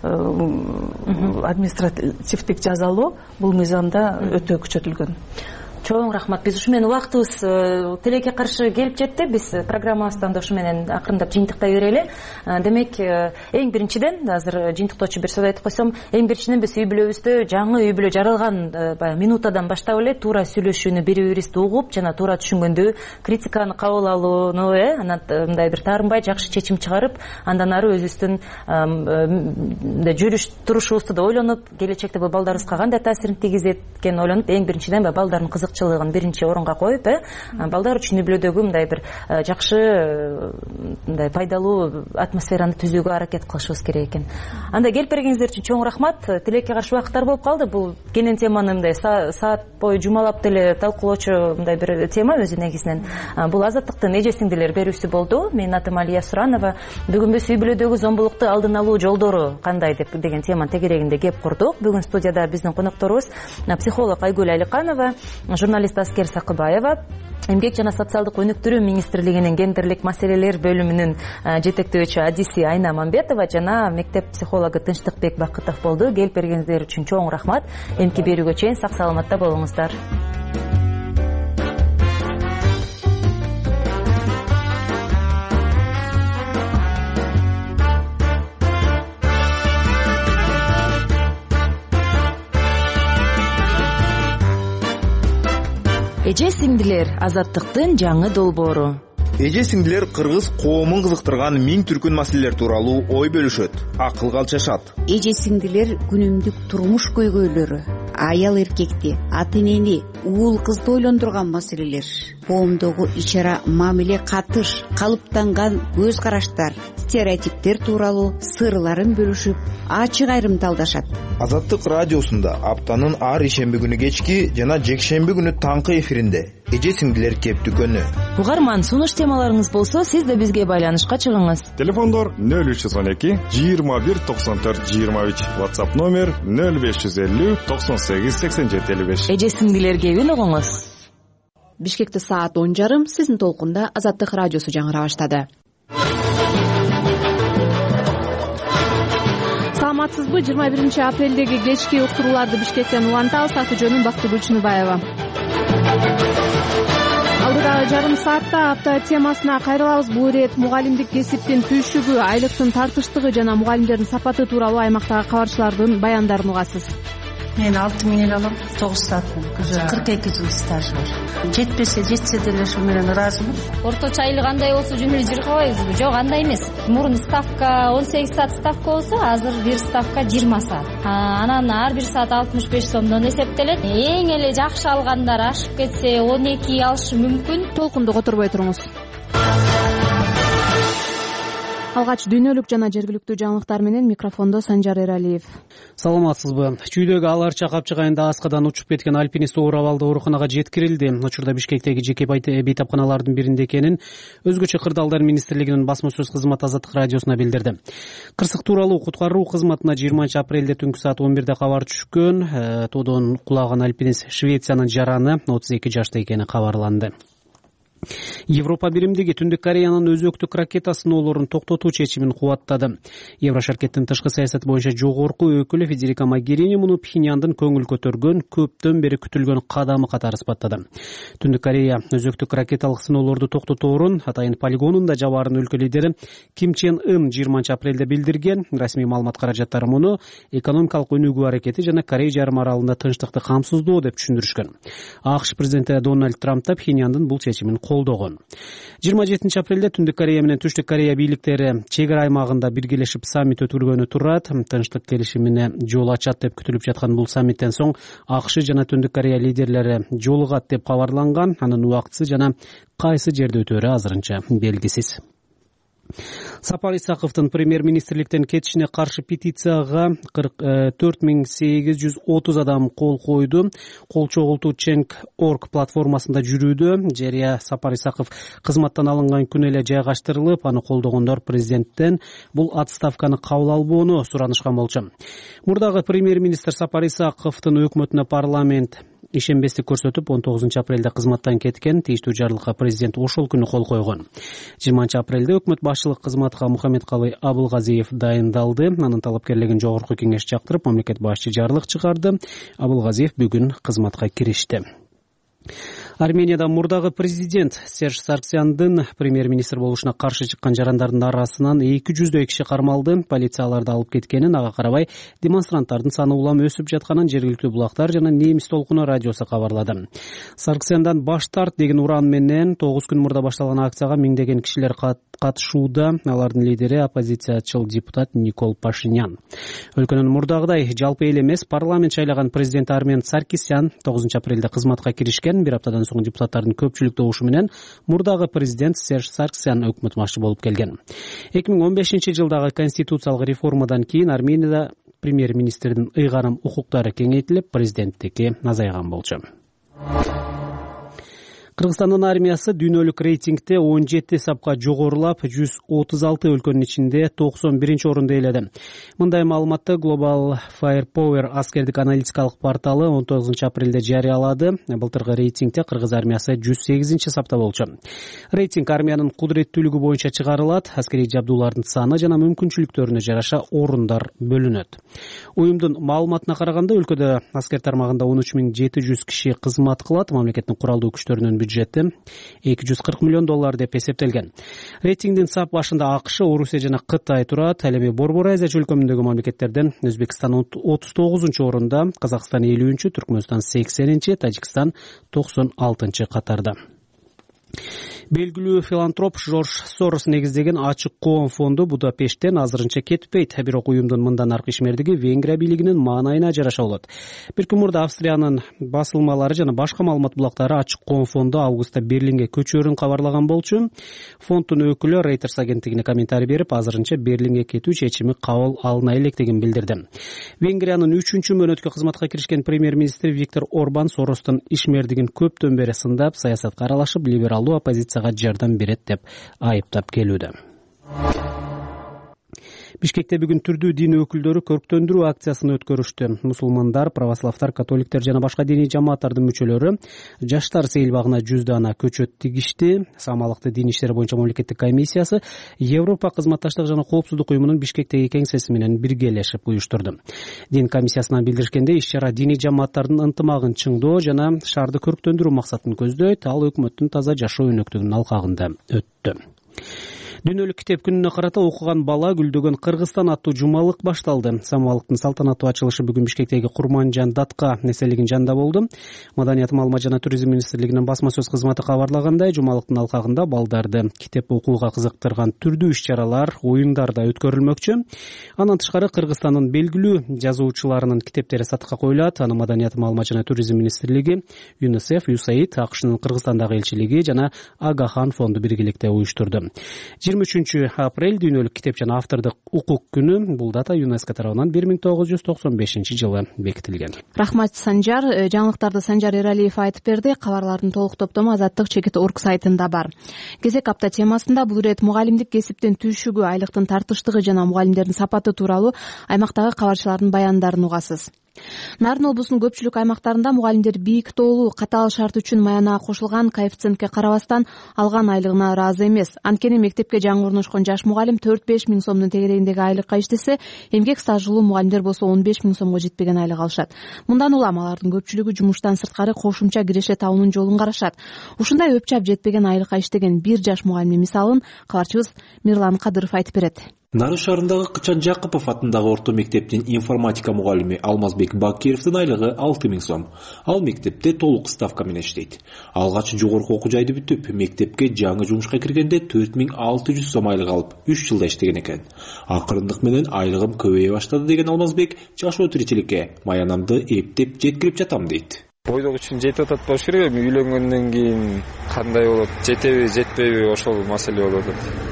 административдик жазалоо бул мыйзамда өтө күчөтүлгөн. Чоң рахмат. Биз ушу менен убактыбыз тилекке каршы келип жетти. Биз программабыздан да ушу менен акырындап жыйынтыктай берели. Демек, эң биринчиден, азыр жыйынтыктоочу бир сөз айтып койсом, эң биринчиден биз үй бүлөбүздө жаңы үй бүлө жаралган баягы минутадан баштап эле туура сүйлөшүүнү, бири-бирибизди угуп жана туура түшүнгөндү, критиканы кабыл алууну, э, анан мындай бир таарынбай жакшы чечим чыгарып, андан ары өзүбүздүн жүрүш турушубузду да ойлонуп, келечекте бул балдарыбызга кандай таасирин тийгизет экенин ойлонуп, эң биринчиден балдардын кызыкчылыгын биринчи орунга коюп, э, балдар үчүн үй бүлөдөгү мындай бир жакшы, мындай пайдалуу атмосфераны түзүүгө аракет кылышыбыз керек экен. Анда келип бергениңиздер үчүн чоң рахмат. Тилекке каршы убакыттар болуп калды. Бул кенен теманы мындай саат бою жумалап деле талкуулоочу мындай бир тема өзү негизинен. Бул азаттыктын эже сиңдилер берүүсү болду. Менин атым Алия Суранова. Бүгүн биз үй бүлөдөгү зомбулукту алдын алуу жолдору кандай деп деген теманын тегерегинде кеп курдук. Бүгүн студияда биздин конокторубуз психолог Айгүл Аликанова, журналист Аскер Сакыбаева, Эмгек жана социалдык өнүктүрүү министрлигинин гендерлик маселелер бөлүмүнүн жетектөөчү Адиси Айна Мамбетова жана мектеп психологу Тынчтыкбек Бакытов болду. Келип бергениңиздер үчүн чоң рахмат. Эмки берүүгө чейин сак саламатта болуңуздар. Эже сиңдилер, азаттыктын жаңы долбоору. Эже сиңдилер кыргыз коомун кызыктырган миң түркүн маселелер тууралуу ой бөлүшөт, акылга алчашат. Эже сиңдилер күнүмдүк турмуш көйгөйлөрү, аял эркекти, ата энени, уул кызды ойлондурган маселелер, коомдогу ичара мамиле катыш, калыптанган көз караштар, стереотиптер тууралуу сырларын бөлүшүп, ачык айрымдалдашат. Азаттык радиосунда аптанын ар ишемби күнү кечки жана жекшемби күнү таңкы эфиринде эже сиңдилер кептүкөнү. Угарман, сунуш темаларыңыз болсо, сиз да бизге байланышка чыгыңыз. Телефондор нөл үч жүз он эки жыйырма бир токсон төрт жыйырма үч, WhatsApp номер нөл беш жүз элүү токсон сегиз сексен жети элүү беш. Эже сиңдилер кебин угуңуз. Бишкекте саат он жарым, сиздин толкунда Азаттык радиосу жаңыра баштады. Саламатсызбы? жыйырма биринчи апрелдеги кечки уктурууларды Бишкектен улантабыз. Аты жөнүм Бактыгүл Гүлчүнүбаева. Алдыдагы жарым саатта апта темасына кайрылабыз. Бул ирет мугалимдик кесиптин түйшүгү, айлыктын тартыштыгы жана мугалимдердин сапаты тууралуу аймактагы кабарчылардын баяндарын угасыз. Мен алты миң эле алам, тогуз сааттан. кырк эки жыл стажы бар. Жетпесе, жетсе деле ушу менен ыраазымын. Орточо айлык андай болсо жөн эле жыркабайбызбы? Жок, андай эмес. Мурун ставка он сегиз саат ставка болсо, азыр бир ставка жыйырма саат. Анан ар бир саат алтымыш беш сомдон эсептелет. Эң эле жакшы алгандар ашып кетсе он эки алышы мүмкүн. Толкунду которбой туруңуз. Алгач дүйнөлүк жана жергиликтүү жаңылыктар менен микрофондо Санжар Эралиев. Саламатсызбы? Чүйдөгү Алар Чакап чыгайында аскадан учуп кеткен альпинист оор абалда ооруканага жеткирилди. Учурда Бишкектеги жеке бейтапканалардын биринде экенин Өзгөчө кырдаалдар министрлигинин басма сөз кызматы Азаттык радиосуна билдирди. Кырсык тууралуу куткаруу кызматына жыйырманчы апрелде түнкү саат он бирде кабар түшкөн. Тоодон кулаган альпинист Швециянын жараны отуз эки жашта экени кабарланды. Европа биримдиги Түндүк Кореянын өзөктүк ракета сыноолорун токтотуу чечимин кубаттады. Еврошаркеттин тышкы саясат боюнча жогорку өкүлү Федерика Могерини муну Пхеньяндын көңүл көтөргөн, көптөн бери күтүлгөн кадамы катары сыпаттады. Түндүк Корея өзөктүк ракеталык сыноолорду токтоторун Атайын полигонунда жабаарын өлкө лидери Ким Чен Ын жыйырманчы апрелде билдирген. Расмий маалымат каражаттары муну экономикалык өнүгүү аракети жана Корея жарым аралында тынчтыкты камсыздоо деп түшүндүрүшкөн. АКШ президенти Дональд Трамп да Пхеньяндын бул чечимин колдогон. жыйырма жетинчи апрелде Түндүк Корея менен Түштүк Корея бийликтери чек ара аймагында биргелешип саммит өткөргөнү турат. Тынчтык келишимине жол ачат деп күтүлүп жаткан бул саммиттен соң АКШ жана Түндүк Корея лидерлери жолугат деп кабарланган. Анын убактысы жана кайсы жерде өтөөрү азырынча белгисиз. Сапар Исаковдун премьер-министрликтен кетишине каршы петицияга кырк төрт миң сегиз жүз отуз адам кол койду. Кол чогултуу ченг точка орг платформасында жүрүүдө. Жарыя Сапар Исаков кызматтан алынган күнү эле жайгаштырылып, аны колдогондор президенттен бул отставканы кабыл албоону суранышкан болчу. Мурдагы премьер-министр Сапар Исаковдун өкмөтүнө парламент ишенбестик көрсөтүп, он тогузунчу апрелде кызматтан кеткен. Тийиштүү жарлыкка президент ошол күнү кол койгон. жыйырманчы апрелде өкмөт башчылык кызматка Мухаммедкалый Абылгазиев дайындалды. Анын талапкерлигин жогорку кеңеш жактырып, мамлекет башчы жарлык чыгарды. Абылгазиев бүгүн кызматка киришти. Арменияда мурдагы президент Серж Сарксяндын премьер-министр болушуна каршы чыккан жарандардын арасынан эки жүздөй киши кармалды. Полицияларды алып кеткенин, ага карабай демонстранттардын саны улам өсүп жатканын жергиликтүү булактар жана Немис толкуну радиосу кабарлады. Сарксяндан баш тарт деген уран менен тогуз күн мурда башталган акцияга миңдеген кишилер катышууда. Алардын лидери оппозициячыл депутат Никол Пашинян. Өлкөнүн мурдагыдай жалпы эл эмес, парламент шайлаган президент Армен Саркисян тогузунчу апрелде кызматка киришкен. Бир аптадан соң депутаттардын көпчүлүк добушу менен мурдагы президент Серж Сарксян өкмөт башчы болуп келген. эки миң он бешинчи жылдагы конституциялык реформадан кийин Арменияда премьер-министрдин ыйгарым укуктары кеңейтилип, президенттики азайган болчу. Кыргызстандын армиясы дүйнөлүк рейтингде он жети сапка жогорулап, жүз отуз алты өлкөнүн ичинде токсон биринчи орунду ээледи. Мындай маалыматты Global Firepower аскердик аналитикалык порталы он тогузунчу апрелде жарыялады. Былтыркы рейтингде кыргыз армиясы жүз сегизинчи сапта болчу. Рейтинг армиянын кудуреттүүлүгү боюнча чыгарылат, аскерий жабдуулардын саны жана мүмкүнчүлүктөрүнө жараша орундар бөлүнөт. Уюмдун маалыматына караганда өлкөдө аскер тармагында он үч миң жети жүз киши кызмат кылат. Мамлекеттин куралдуу күчтөрүнүн бюджети эки жүз кырк миллион доллар деп эсептелген. Рейтингдин сап башында АКШ, Орусия жана Кытай турат. Ал эми Борбор Азия чөлкөмүндөгү мамлекеттерден Өзбекстан отуз тогузунчу орунда, Казакстан элүүнчү, Түркмөнстан сексенинчи, Тажикстан токсон алтынчы катарда. Белгилүү филантроп Жорж Сорос негиздеген Ачык коом фонду Будапешттен азырынча кетпейт. Бирок уюмдун мындан аркы ишмердиги Венгрия бийлигинин маанайына жараша болот. Бир күн мурда Австриянын басылмалары жана башка маалымат булактары Ачык коом фонду августта Берлинге көчөрүн кабарлаган болчу. Фонддун өкүлү Reuters агенттигине комментарий берип, азырынча Берлинге кетүү чечими кабыл алына электигин билдирди. Венгриянын үчүнчү мөөнөткө кызматка киришкен премьер-министр Виктор Орбан Соростун ишмердигин көптөн бери сындап, саясатка аралашып, либералдуу оппозицияга жардам берет деп айыптап келүүдө. Бишкекте бүгүн түрдүү дин өкүлдөрү көрктөндүрүү акциясын өткөрүштү. Мусулмандар, православтар, католиктер жана башка диний жамааттардын мүчөлөрү жаштар сейилбагына жүз дана көчөт тигишти. Самалыкты дин иштери боюнча мамлекеттик комиссиясы Европа кызматташтык жана коопсуздук уюмунун Бишкектеги кеңсеси менен биргелешип уюштурду. Дин комиссиясынан билдиришкенде, иш-чара диний жамааттардын ынтымагын чыңдоо жана шаарды көрктөндүрүү максатын көздөйт. Ал өкмөттүн таза жашоо өнөктүгүнүн алкагында өттү. Дүйнөлүк китеп күнүнө карата окуган бала гүлдөгөн Кыргызстан аттуу жумалык башталды. Самалыктын салтанаттуу ачылышы бүгүн Бишкектеги Курманжан Датка эстелигинин жанында болду. Маданият, маалымат жана туризм министрлигинин басма сөз кызматы кабарлагандай, жумалыктын алкагында балдарды китеп окууга кызыктырган түрдүү иш-чаралар, оюндар да өткөрүлмөкчү. Андан тышкары Кыргызстандын белгилүү жазуучуларынын китептери сатыкка коюлат. Аны Маданият, маалымат жана туризм министрлиги, ЮНИСЕФ, ЮСАИД, АКШнын Кыргызстандагы элчилиги жана Агахан фонду биргеликте уюштурду. жыйырма үчүнчү апрель дүйнөлүк китеп жана автордук укук күнү. Бул дата ЮНЕСКО тарабынан бир миң тогуз жүз токсон бешинчи жылы бекитилген. Рахмат, Санжар. Жаңылыктарды Санжар Эралиев айтып берди. Кабарлардын толук топтому Азаттык чекит орг сайтында бар. Кезек апта темасында бул ирет мугалимдик кесиптин түйшүгү, айлыктын тартыштыгы жана мугалимдердин сапаты тууралуу аймактагы кабарчылардын баяндарын угасыз. Нарын облусунун көпчүлүк аймактарында мугалимдер бийик тоолуу катаал шарт үчүн маянага кошулган коэффициентке карабастан алган айлыгына ыраазы эмес. Анткени мектепке жаңы орношкон жаш мугалим төрт беш миң сомдун тегерегиндеги айлыкка иштесе, эмгек стажылуу мугалимдер болсо он беш миң сомго жетпеген айлык алышат. Мындан улам алардын көпчүлүгү жумуштан сырткары кошумча киреше табуунун жолун карашат. Ушундай өпчап жетпеген айлыкка иштеген бир жаш мугалимдин мисалын кабарчыбыз Мирлан Кадыров айтып берет. Нарын шаарындагы Кычан Жакыпов атындагы орто мектептин информатика мугалими Алмазбек Бакировдун айлыгы алты миң сом. Ал мектепте толук ставка менен иштейт. Алгач жогорку окуу жайды бүтүп, мектепке жаңы жумушка киргенде төрт миң алты жүз сом айлык алып, үч жылда иштеген экен. Акырындык менен айлыгым көбөйө баштады деген Алмазбек жашоо тиричиликке маянамды эптеп жеткирип жатам дейт. Бойлук үчүн жетип атат болуш керек. Эми үйлөнгөндөн кийин кандай болот, жетеби, жетпейби, ошол маселе болот.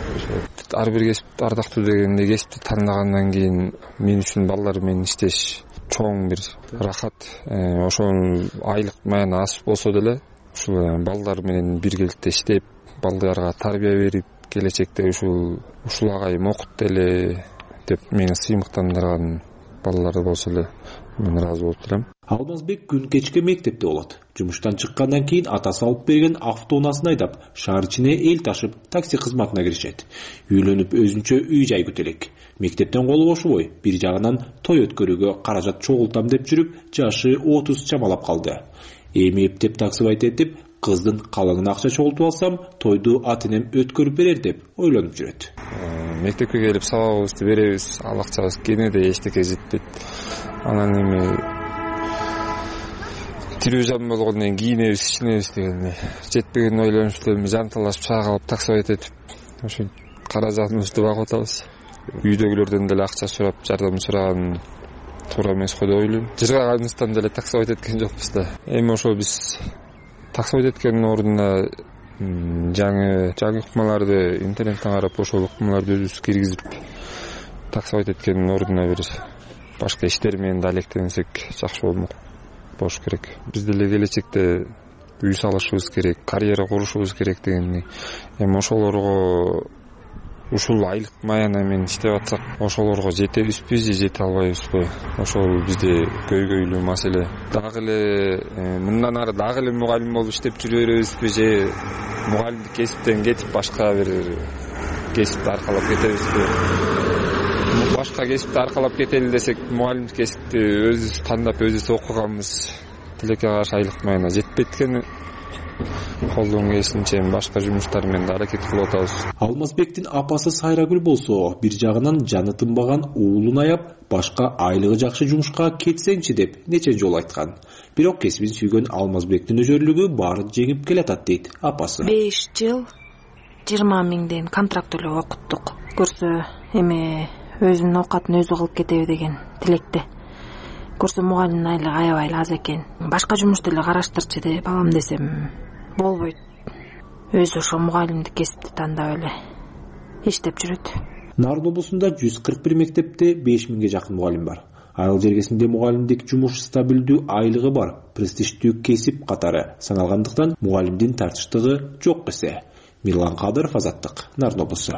Ар бир кесип ардактуу дегенде кесипти тандагандан кийин мен үчүн балдар менен иштеш чоң бир рахат. Ошол айлык маяна аз болсо деле ушул балдар менен биргеликте иштеп, балдарга тарбия берип, келечекте ушул ушул агайым окут деле деп мени сыймыктандырган балдар болсо эле мен ыраазы болуп турам. Алмазбек күн кечке мектепте болот. Жумуштан чыккандан кийин атасы алып берген автоунаасын айдап, шаар ичине эл ташып, такси кызматына киришет. Үйлөнүп өзүнчө үй жай күтө элек. Мектептен колу бошобой, бир жагынан той өткөрүүгө каражат чогултам деп жүрүп, жашы отуз чамалап калды. Эми эптеп таксыбайт этип, кыздын калыңына акча чогултуп алсам, тойду ата-энем өткөрүп берер деп ойлонуп жүрөт. Мектепке келип сабагыбызды беребиз, ал акчабыз кенеде эчтеке жетпейт. Анан эми тирүү жан болгондон кийинебиз, ичинебиз дегенде жетпеген ойлонушту эми жанталашып чагылып таксыбайт этип, ошо каражатыбызды багып атабыз. Үйдөгүлөрдөн деле акча сурап, жардам сураган туура эмес го деп ойлойм. Жыргаганыбыздан деле таксыбайт эткен жокпуз да. Эми ошо биз таксыбайт эткендин ордуна жаңы жаңы ыкмаларды интернеттен карап, ошол ыкмаларды өзүбүз киргизип таксыбайт эткендин ордуна бир башка иштер менен да алектенсек жакшы болмок. Бош керек. Биз деле келечекте үй салышыбыз керек, карьера курушубуз керек дегенди. Эми ошолорго ушул айлык маяна менен иштеп атсак, ошолорго жетебизби же жете албайбызбы? Ошол бизде көйгөйлүү маселе. Дагы эле мындан ары дагы эле мугалим болуп иштеп жүрө беребизби же мугалимдик кесиптен кетип башка бир кесипти аркалап кетебизби? Башка кесипти аркалап кетели десек, мугалимдик кесипти өзүбүз тандап, өзүбүз окуганбыз. Тилекке каршы айлык маяна жетпей эткени колдон келишинче башка жумуштар менен да аракет кылып атабыз. Алмазбектин апасы Сайрагүл болсо бир жагынан жаны тынбаган уулун аяп, башка айлыгы жакшы жумушка кетсеңчи деп нече жолу айткан. Бирок кесибин сүйгөн Алмазбектин өжөрлүгү баарын жеңип келатат дейт апасы. беш жыл жыйырма миңден контракт төлөп окуттук. Көрсө эми өзүнүн оокатын өзү кылып кетеби деген тилекте. Көрсө мугалимдин айлыгы аябай эле аз экен. Башка жумушту эле караштырчы деп алам десем болбойт. Өзү ошо мугалимдик кесипти тандап эле иштеп жүрөт. Нарын облусунда жүз кырк бир мектепте беш миңге жакын мугалим бар. Айыл жергесинде мугалимдик жумуш стабилдүү айлыгы бар, престиждүү кесип катары саналгандыктан мугалимдин тартыштыгы жок эсе. Мирлан Кадыров, Азаттык, Нарын облусу.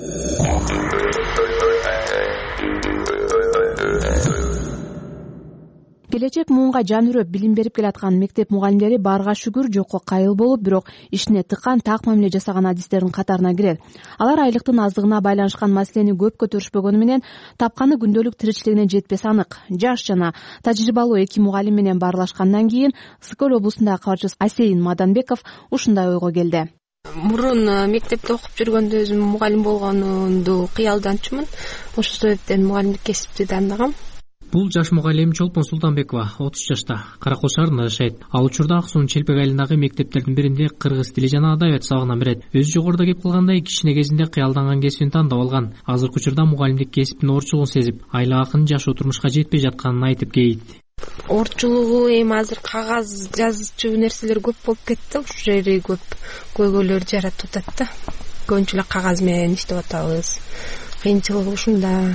Келечек муунга жан үрөп билим берип келаткан мектеп мугалимдери барга шүгүр жокко кайыл болуп, бирок ишине тыккан, так мамиле жасаган адистердин катарына кирет. Алар айлыктын аздыгына байланышкан маселени көп көтөрүшпөгөнү менен тапканы күндөлүк тиричилигине жетпеси анык. Жаш жана тажрыйбалуу эки мугалим менен баарлашкандан кийин Ысык көл облусундагы кабарчыбыз Асейин Маданбеков ушундай ойго келди. Мурун мектепте окуп жүргөндө өзүм мугалим болгонумду кыялданчумун. Ошол себептен мугалимдик кесипти тандагам. Бул жаш мугалим Чолпон Султанбекова отуз жашта, Каракол шаарында жашайт. Ал учурда Ак суунун Челпек айылындагы мектептердин биринде кыргыз тили жана адабият сабагына берет. Өзү жогоруда кеп калгандай кичине кезинде кыялданган кесибин тандап алган. Азыркы учурда мугалимдик кесиптин оорчулугун сезип, айлык акынын жашоо турмушка жетпей жатканын айтып кейит. Оорчулугу эми азыр кагаз жазчу нерселер көп болуп кетти. Ушул жери көп көйгөйлөр жаратып атат да. Көбүнчө эле кагаз менен иштеп атабыз. Кыйынчылыгы ушунда.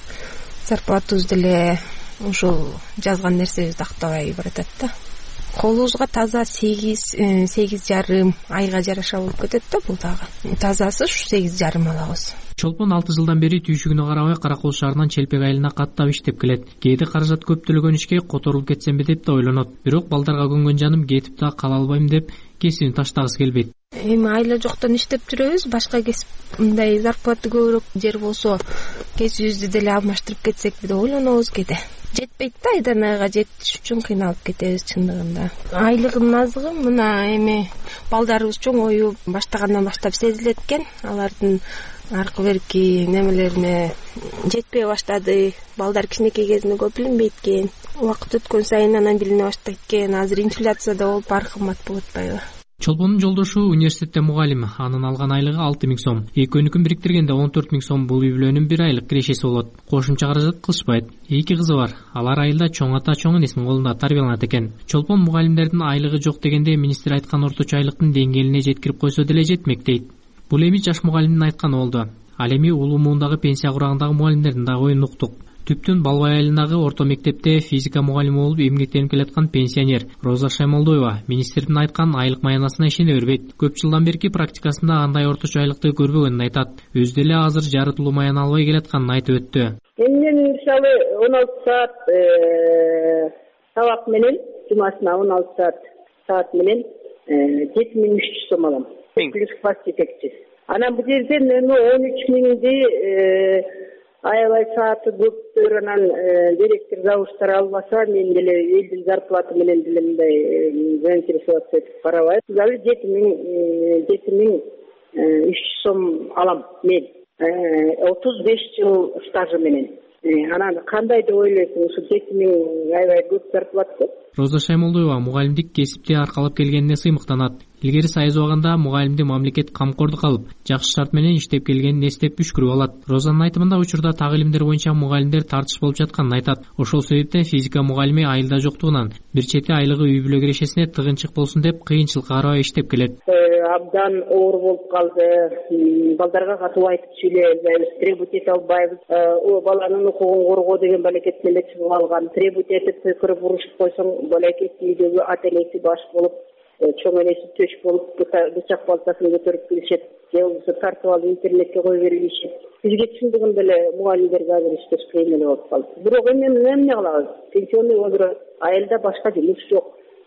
Зарплатыбыз деле ушул жазган нерсебизди актабай баратат да. Колубузга таза сегиз сегиз жарым айга жараша болуп кетет да бул дагы. Тазасы ушу сегиз жарым алабыз. Чолпон алты жылдан бери түйшүгүнө карабай Каракол шаарынан Челпек айылына каттап иштеп келет. Кээде каражат көп төлөгөн ишке которулуп кетсемби деп да ойлонот. Бирок балдарга көнгөн жаным кетип да кала албайм деп кесибин таштагысы келбейт. Эми айла жоктон иштеп жүрөбүз. Башка кесип мындай зарплата көбүрөөк жер болсо кесибибизди деле алмаштырып кетсекпи деп ойлонобуз кээде. Жетпейт да, айдан айга жетиш үчүн кыйналып кетебиз чындыгында. Айлыгынын аздыгы мына эми балдарыбыз чоңоюп баштагандан баштап сезилет экен. Алардын аркы берки немелерине жетпей баштады. Балдар кичинекей кезинде көп билинбейт экен. Убакыт өткөн сайын анан билине баштайт экен. Азыр инфляция да болуп баары кымбат болуп атпайбы? Чолпондун жолдошу университетте мугалим. Анын алган айлыгы алты миң сом. Экөөнүкүн бириктиргенде он төрт миң сом. Бул үй бүлөнүн бир айлык кирешеси болот. Кошумча каражат кылышпайт. Эки кызы бар. Алар айылда чоң ата чоң энесинин колунда тарбияланат экен. Чолпон мугалимдердин айлыгы жок дегенде министр айткан орточо айлыктын деңгээлине жеткирип койсо деле жетмек дейт. Бул эми жаш мугалимдин айтканы болду. Ал эми улуу муундагы пенсия курагындагы мугалимдердин дагы оюн уктук. Түптүн Балбай айылындагы орто мектепте физика мугалими болуп эмгектенип келаткан пенсионер Роза Шаймолдоева министрдин айткан айлык маянасына ишене бербейт. Көп жылдан берки практикасында андай орточо айлыкты көрбөгөнүн айтат. Өзү деле азыр жарытылуу маяна албай келатканын айтып өттү. Мен мисалы он алты саат сабак менен жумасына он алты саат саат менен жети миң үч жүз сом алам. Плюс класс жетекчи. Анан бул жерден он үч миңди аябай сааты көптөр анан директор завуштар албаса мен деле элдин зарплаты менен деле мындай заинтересоваться этип барабайм. Дагы жети миң жети миң үч жүз сом алам мен. отуз беш жыл стажы менен. Анан кандай деп ойлойсуң, ушу жети миң аябай көп зарплата. Роза Шаймолдоева мугалимдик кесипти аркалап келгенине сыймыктанат. Илгери сайыз убагында мугалимди мамлекет камкордук алып, жакшы шарт менен иштеп келгенин эстеп үшкүрүп алат. Розанын айтымында учурда так илимдер боюнча мугалимдер тартыш болуп жатканын айтат. Ошол себептен физика мугалими айылда жоктугунан бир чети айлыгы үй бүлө кирешесине тыгынчык болсун деп кыйынчылыкка карабай иштеп келет. Абдан оор болуп калды. Балдарга катуу айтып сүйлөбөйбүз, требовать эте албайбыз. О баланын укугун коргоо деген балекет менен чыгып алган. Требовать этип кырып урушуп койсоң балекет үйдөгү ата энеси баш болуп, чоң энеси төш болуп, бычак балтасын көтөрүп келишет. Же болбосо тартып алып интернетке коюп беришет. Бизге чындыгында эле мугалимдерге азыр иштеш кыйын эле болуп калды. Бирок эми эмне кылабыз? Пенсионный возраст, айылда башка жумуш жок.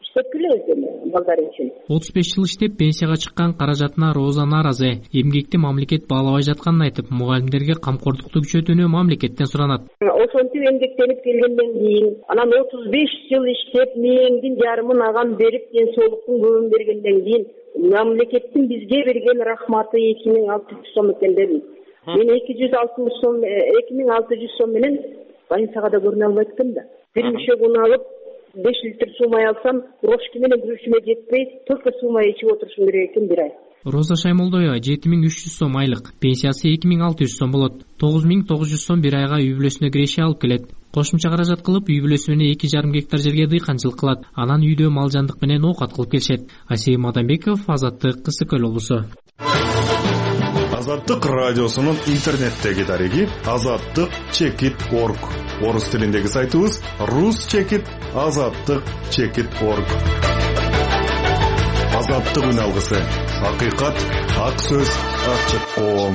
иштеп келебиз эми балдар үчүн. отуз беш жыл иштеп пенсияга чыккан каражатына Роза нааразы. Эмгекти мамлекет баалабай жатканын айтып, мугалимдерге камкордукту күчөтүүнү мамлекеттен суранат. Ошентип эмгектенип келгенден кийин, анан отуз беш жыл иштеп, мээңдин жарымын агам берип, ден соолуктун көбүн бергенден кийин мамлекеттин бизге берген рахматы эки миң алты жүз сом экен дедим. Мен эки жүз алтымыш сом, эки миң алты жүз сом менен больницага да көрүнө албайт экен да. Бир мишек un алып, беш литр суу май алсам, брошки менен күрүшүмө жетпей, только суу май ичип отурушум керек экен бир ай. Роза Шаймолдоева жети миң үч жүз сом айлык, пенсиясы эки миң алты жүз сом болот. тогуз миң тогуз жүз сом бир айга үй бүлөсүнө киреше алып келет. Кошумча каражат кылып, үй бүлөсү менен эки жарым гектар жерге дыйканчылык кылат. Анан үйдө мал жандык менен оокат кылып келишет. Асейим Мадамбеков, Азаттык, Кысык Көл облусу. Азаттык радиосунун интернеттеги дареги азаттык чекит точка орг. Орус тилиндеги сайтыбыз рус чекит азаттык чекит точка орг. Азаттык үн алгысы. Акыйкат, ак сөз, ачык коом.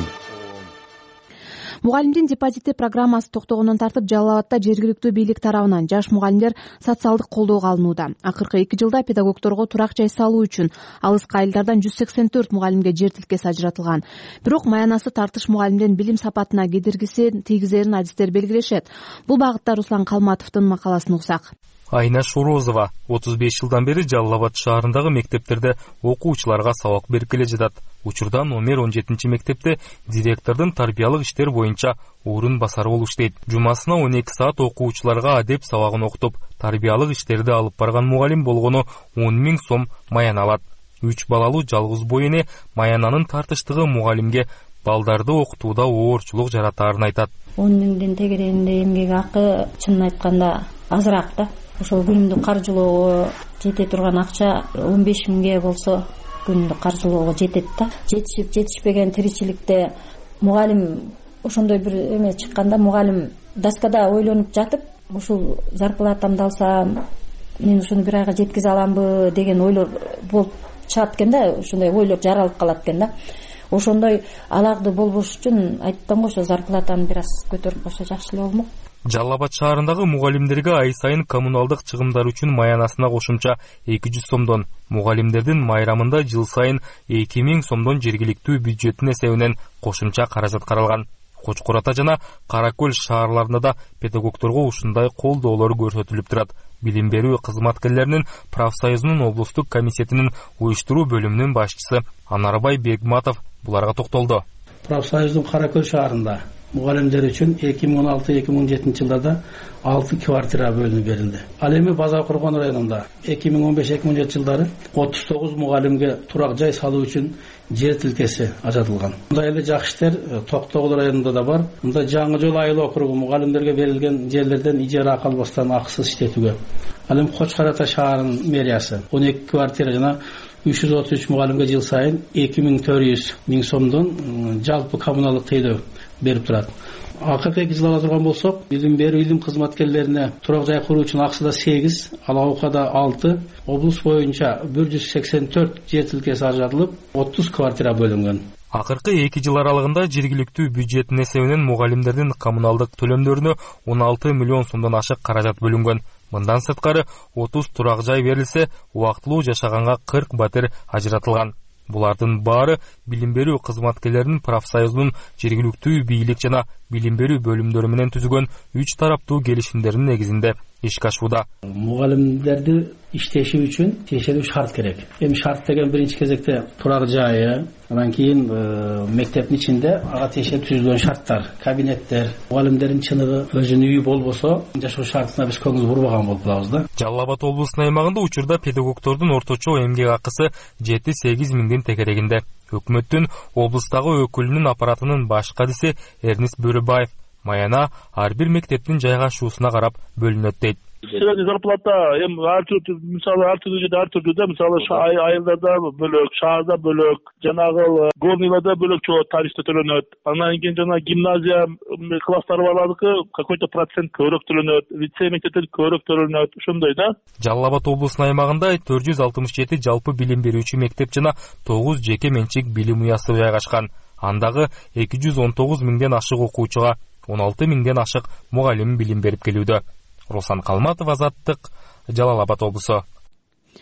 Мугалимдин депозити программасы токтогондон тартып, Жалал Абадта жергиликтүү бийлик тарабынан жаш мугалимдер социалдык колдоого алынууда. Акыркы эки жылда педагогдорго турак жай салуу үчүн алыскы айылдардан жүз сексен төрт мугалимге жер тилкеси ажыратылган. Бирок маянасы тартыш мугалимдин билим сапатына кедергиси тийгизерин адистер белгилешет. Бул багытта Руслан Калматовдун макаласын уксак. Айнаш Урозова отуз беш жылдан бери Жалал Абад шаарындагы мектептерде окуучуларга сабак берип келе жатат. Учурда номер он жетинчи мектепте директордун тарбиялык иштер боюнча орун басары болуп иштейт. Жумасына он эки саат окуучуларга адеп сабагын окутуп, тарбиялык иштерди алып барган мугалим болгону он миң сом маяна алат. Үч балалуу жалгыз бой эне маянанын тартыштыгы мугалимге балдарды окутууда оорчулук жаратаарын айтат. он миңдин тегерегинде эмгек акы чынын айтканда азыраак да. Ошол күнүмдүк каржылоого жете турган акча он беш миңге болсо күнүмдүк каржылоого жетет да. Жетишип жетишпеген тиричиликте мугалим ошондой бир эме чыкканда, мугалим доскада ойлонуп жатып, ушул зарплатамды алсам мен ушуну бир айга жеткизе аламбы деген ойлор болуп чыгат экен да, ошондой ойлор жаралып калат экен да. Ошондой аларды болбош үчүн айттым го, ошо зарплатаны бир аз көтөрүп койсо жакшы эле болмок. Жалал Абад шаарындагы мугалимдерге ай сайын коммуналдык чыгымдар үчүн маянасына кошумча эки жүз сомдон, мугалимдердин майрамында жыл сайын эки миң сомдон жергиликтүү бюджеттин эсебинен кошумча каражат каралган. Кочкор Ата жана Кара Көл шаарларында да педагогдорго ушундай колдоолор көрсөтүлүп турат. Билим берүү кызматкерлеринин профсоюзунун облустук комитетинин уюштуруу бөлүмүнүн башчысы Анарбай Бегматов буларга токтолду. Профсоюздун Кара Көл шаарында мугалимдер үчүн эки миң он алты эки миң он жетинчи жылдарда алты квартира бөлүнүп берилди. Ал эми Базар Коргон районунда эки миң он беш эки миң он жети жылдары отуз тогуз мугалимге турак жай салуу үчүн жер тилкеси ажатылган. Мындай эле жакшы иштер Токтогул районунда да бар. Мында Жаңы Жол айыл округу мугалимдерге берилген жерлерден ижара акы албастан акысыз иштетүүгө. Ал эми Кочкор Ата шаарынын мэриясы он эки квартира жана үч жүз отуз үч мугалимге жыл сайын эки миң төрт жүз миң сомдон жалпы коммуналдык тейлөө берип турат. Акыркы эки жыл ала турган болсок, билим берүү илим кызматкерлерине турак жай куруу үчүн акысыда сегиз, алаукада алты, облус боюнча бир жүз сексен төрт жер тилкеси ажыратылып, отуз квартира бөлүнгөн. Акыркы эки жыл аралыгында жергиликтүү бюджеттин эсебинен мугалимдердин коммуналдык төлөмдөрүнө он алты миллион сомдон ашык каражат бөлүнгөн. Мындан сырткары отуз турак жай берилсе, убактылуу жашаганга кырк батир ажыратылган. Булардын баары билим берүү кызматкерлеринин профсоюзунун жергиликтүү бийлик жана билим берүү бөлүмдөрү менен түзүлгөн үч тараптуу келишимдердин негизинде ишке ашууда. Мугалимдерди иштеши үчүн тиешелүү шарт керек. Эми шарт деген биринчи кезекте турак жайы, анан кийин мектептин ичинде ага тиешелүү түзүлгөн шарттар, кабинеттер, мугалимдердин чыныгы өзүнүн үйү болбосо, жашоо шартына биз көңүл бурбаган болуп калабыз да. Жалал Абад облусунун аймагында учурда педагогдордун орточо эмгек акысы жети сегиз миңдин тегерегинде. Өкмөттүн облустагы өкүлүнүн аппаратынын баш кадиси Эрнис Бөрөбаев маяна ар бир мектептин жайгашуусуна карап бөлүнөт дейт. Средний зарплата эми ар түрдүү, мисалы ар түрдүү жерде ар түрдүү да, мисалы айылдарда бөлөк, шаарда бөлөк, жанагы горныйларда бөлөк чогуу тарифте төлөнөт. Анан кийин жана гимназия класстары барлардыкы какой-то процент көбүрөөк төлөнөт, лицей мектептер көбүрөөк төлөнөт, ошондой да. Жалал Абад облусунун аймагында төрт жүз алтымыш жети жалпы билим берүүчү мектеп жана тогуз жеке менчик билим уясы жайгашкан. Андагы эки жүз он тогуз миңден ашык окуучуга он алты миңден ашык мугалим билим берип келүүдө. Руслан Калматов, Азаттык, Жалал Абад облусу.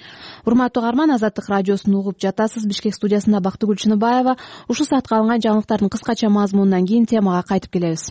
урматтуу угарман, Азаттык радиосун угуп жатасыз. Бишкек студиясында Бактыгүл Чыныбаева. Ушул саатка алынган жаңылыктардын кыскача мазмунунан кийин темага кайтып келебиз.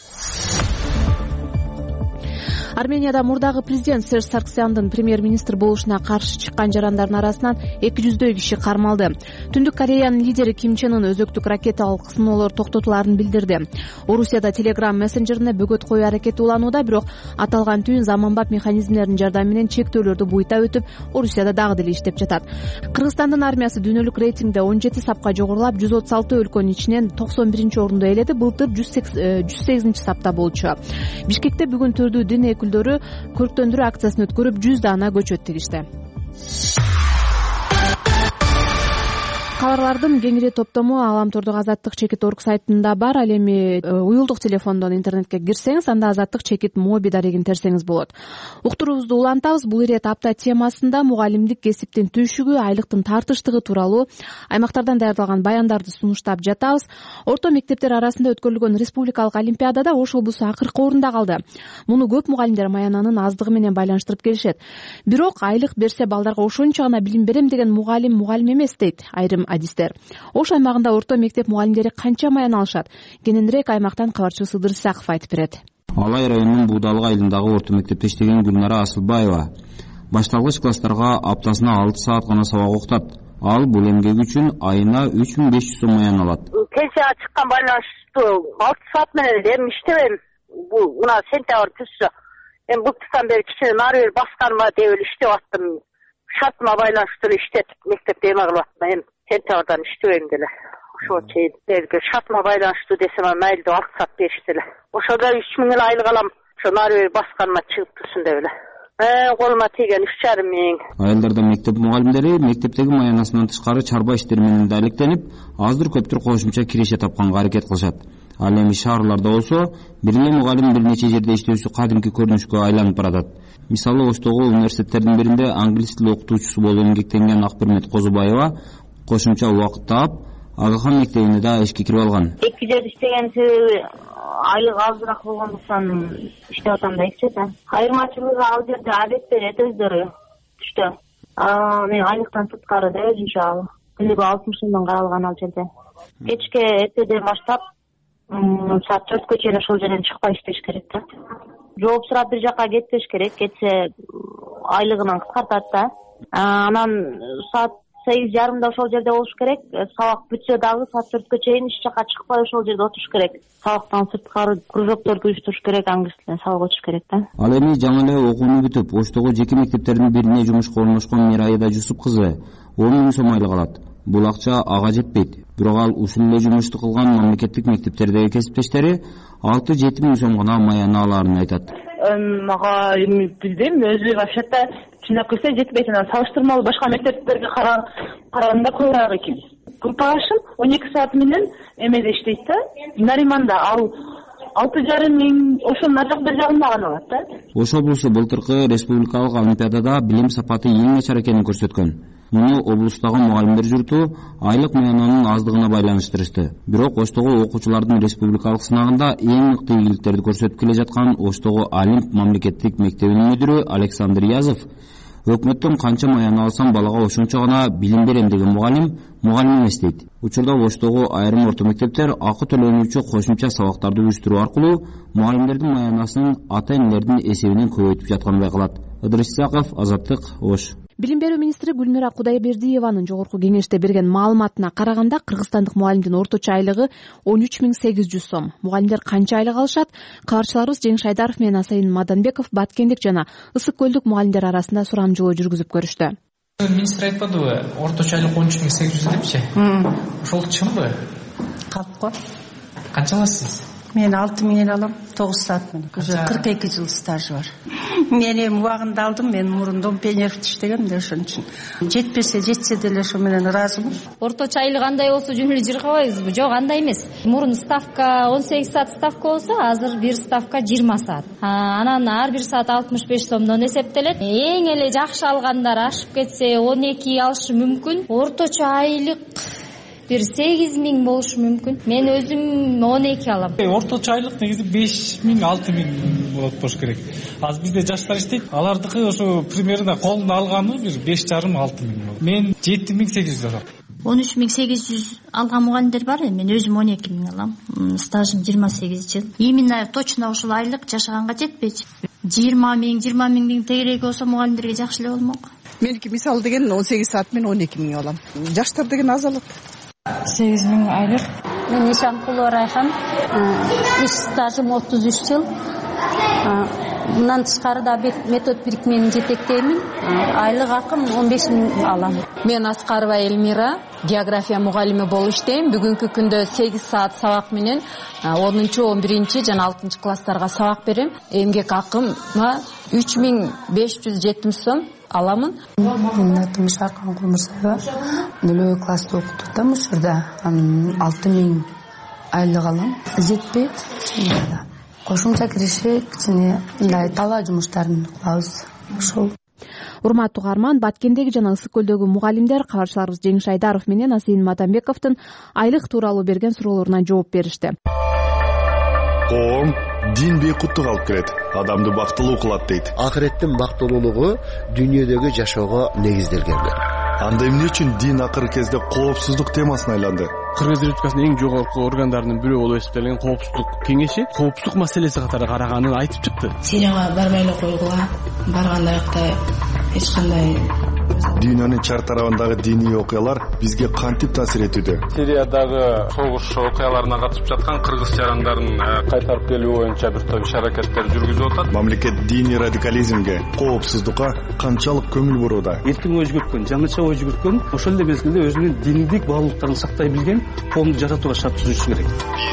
Арменияда мурдагы президент Серж Сарксяндын премьер-министр болушуна каршы чыккан жарандардын арасынан эки жүздөй киши кармалды. Түндүк Кореянын лидери Ким Чен Ын өзөктүк ракеталык сыноолор токтотулаарын билдирди. Орусияда Telegram мессенджерине бөгөт коюу аракети уланууда, бирок аталган түйүн заманбап механизмдердин жардамы менен чектөөлөрдү буйта өтүп, Орусияда дагы деле иштеп жатат. Кыргызстандын армиясы дүйнөлүк рейтингде он жети сапка жогорулап, жүз отуз алты өлкөнүн ичинен токсон биринчи орунду ээледи. Былтыр жүз сегизинчи сапта болчу. Бишкекте бүгүн түрдүү дин өкүлдөрү көрктөндүрүү акциясын өткөрүп, жүз даана көчөт тигишти. Кабарлардын кеңири топтому Аламтордук Азаттык чекит орг сайтында бар. Ал эми уюлдук телефондон интернетке кирсеңиз, анда Азаттык чекит моби дарегин терсеңиз болот. Уктуруубузду улантабыз. Бул ирет апта темасында мугалимдик кесиптин түйшүгү, айлыктын тартыштыгы тууралуу аймактардан даярдалган баяндарды сунуштап жатабыз. Орто мектептер арасында өткөрүлгөн республикалык олимпиадада Ош облусу акыркы орунда калды. Муну көп мугалимдер маянанын аздыгы менен байланыштырып келишет. Бирок айлык берсе балдарга ошончо гана билим берем деген мугалим мугалим эмес дейт айрым адистер. Ош аймагында орто мектеп мугалимдери канча маян алышат? Кененирээк аймактан кабарчыбыз Ыдыр Исаков айтып берет. Алай районунун Буудалык айылындагы орто мектепте иштеген Гүлнара Асылбаева башталгыч класстарга аптасына алты саат гана сабак окутат. Ал бул эмгеги үчүн айына үч миң беш жүз сом маян алат. Пенсияга чыккан байланыштуу алты саат менен эми иштебейм. Бул мына сентябрь түшсө, эми былтырдан бери кичине нары бери басканыма деп эле иштеп аттым. Шартыма байланыштуу иштетип мектепте эме кылып аттым. Эми сентябрдан иштебейм деле. Ошо чейин элге шартыма байланыштуу десем майлуу алты саат беришти эле. Ошода үч миң эле айлык алам. Ошо нары бери басканыма чыгып турсун деп эле. Э, колума тийген үч жарым миң. Айылдарда мектеп мугалимдери мектептеги маянасынан тышкары чарба иштери менен да алектенип, аздыр көптүр кошумча киреше тапканга аракет кылышат. Ал эми шаарларда болсо, бир эле мугалим бир нече жерде иштөөсү кадимки көрүнүшкө айланып баратат. Мисалы, Оштогу университеттердин биринде англис тили окутуучусу болуп эмгектенген Акбермет Козубаева кошумча убакыт таап, Агахан мектебине да ишке кирип алган. Эки жерде иштеген себеби айлык азыраак болгондуктан иштеп атам да эки жерде. Айырмачылыгы ал жерде адет берет өздөрү. Түштө. Мен айлыктан сырткары да өзүнчө ал. Күнүгө алтымыш сомдон каралган ал жерде. Кечке эртеден баштап саат төрткө чейин ошол жерден чыкпай иштеш керек да. Жооп сурап бир жака кетпеш керек, кетсе айлыгынан кыскартат да. Анан саат сегиз жарымда ошол жерде болуш керек. Сабак бүтсө дагы саат төрткө чейин эч жака чыкпай ошол жерде отуруш керек. Сабактан сырткары кружокторду уюштуруш керек, англис тилинен сабак өтүш керек да. Ал эми жаңы эле окууну бүтүп, Оштогу жеке мектептердин бирине жумушка орношкон Мирайда Жусуп кызы он миң сом айлык алат. Бул акча ага жетпейт. Бирок ал ушул эле жумушту кылган мамлекеттик мектептердеги кесиптештери алты жети миң сом гана маян алаарын айтат. Мага эми билбейм, өзү вообще-то чындап келсе жетпейт. Анан салыштырмалуу башка мектептерге караганда көбүрөөк экен. Группашым он эки саат менен эмеде иштейт да. Нариманда ал алты жарым миң, ошонун нажак бир жагында гана алат да. Ош облусу былтыркы республикалык олимпиадада билим сапаты эң начар экенин көрсөткөн. Муну облустагы мугалимдер журту айлык маянанын аздыгына байланыштырышты. Бирок Оштогу окуучулардын республикалык сынагында эң мыкты ийгиликтерди көрсөтүп келе жаткан Оштогу Олимп мамлекеттик мектебинин мүдүрү Александр Язов өкмөттөн канча маян алсам балага ошончо гана билим берем деген мугалим мугалим эмес дейт. Учурда Оштогу айрым орто мектептер акы төлөнүүчү кошумча сабактарды уюштуруу аркылуу мугалимдердин маянасын ата-энелердин эсебинен көбөйтүп жатканы байкалат. Ыдыр Исаков, Азаттык, Ош. Билим берүү министри Гүлмира Кудайбердиеванын жогорку кеңеште берген маалыматына караганда, кыргызстандык мугалимдин орточо айлыгы он үч миң сегиз жүз сом. Мугалимдер канча айлык алышат? Кабарчыларыбыз Жеңиш Айдаров менен Асайын Маданбеков Баткендик жана Ысык көлдүк мугалимдер арасында сурамжылоо жүргүзүп көрүштү. Министр айтпадыбы, орточо айлык он үч миң сегиз жүз депчи? Ошол чынбы? Калпко. Канча аласыз? Мен алты миң эле алам, тогуз саат менен. кырк эки жыл стажы бар. Мен эми убагында алдым, мен мурундан пенерфт иштегем да ошон үчүн. Жетпесе, жетсе деле ошо менен ыраазымын. Орточо айлык андай болсо жөн эле жыргабайбызбы? Жок, андай эмес. Мурун ставка он сегиз саат ставка болсо, азыр бир ставка жыйырма саат. Анан ар бир саат алтымыш беш сомдон эсептелет. Эң эле жакшы алгандар ашып кетсе он эки алышы мүмкүн. Орточо айлык бир сегиз миң болушу мүмкүн. Мен өзүм он эки алам. Орточо айлык негизи беш миң алты миң болот болуш керек. Азыр бизде жаштар иштейт, алардыкы ошо примерно колуна алганы бир беш жарым алты миң болот. Мен жети миң сегиз жүз алам. он үч миң сегиз жүз алган мугалимдер бар. Мен өзүм он эки миң алам. Стажым жыйырма сегиз жыл. Именно точно ушул айлык жашаганга жетпейт. жыйырма миң жыйырма миңдин тегереги болсо мугалимдерге жакшы эле болмок. Меники мисалы деген он сегиз саат мен он эки миң алам. Жаштар деген аз алат. сегиз миң айлык. Мен Ишанкулова Райхан. Иш стажым отуз үч жыл. Мындан тышкары да метод бирикменин жетектеймин. Айлык акым он беш миң алам. Мен Аскарова Эльмира, география мугалими болуп иштейм. Бүгүнкү күндө сегиз саат сабак менен онунчу он биринчи жана алтынчы класстарга сабак берем. Эмгек акыма үч миң беш жүз жетимиш сом аламын. Менин атым Шаркан Кулмурсаева. нөлөбү класста окутуп атам ушурда. алты миң айлык алам. Жетпейт. Кошумча киреше кичине мындай талаа жумуштарын кылабыз. Ошол. Урматтуу угарман, Баткендеги жана Ысык көлдөгү мугалимдер кабарчыларыбыз Жеңиш Айдаров менен Асейин Матамбековдун айлык тууралуу берген суроолоруна жооп беришти. Коом дин бейкуттук алып келет, адамды бактылуу кылат дейт. Акыреттин бактылуулугу дүйнөдөгү жашоого негизделген. Анда эмне үчүн дин акыркы кезде коопсуздук темасына айланды? Кыргыз Республикасынын эң жогорку органдарынын бирөө болуп эсептелген коопсуздук кеңеши коопсуздук маселеси катары караганын айтып чыкты. Сирияга барбай эле койгула, баргандайыкта эч кандай Дүйнөнүн чар тарабындагы диний окуялар бизге кантип таасир этүүдө? Сириядагы согуш окуяларына катышып жаткан кыргыз жарандарын кайтарып келүү боюнча бир топ иш-аракеттер жүргүзүп атат. Мамлекет диний радикализмге, коопсуздукка канчалык көңүл бурууда? Эркин ой жүгүрткөн, жаңыча ой жүгүрткөн, ошол эле мезгилде өзүнүн диндик баалуулуктарын сактай билген коомду жаратууга шарт түзүшү керек.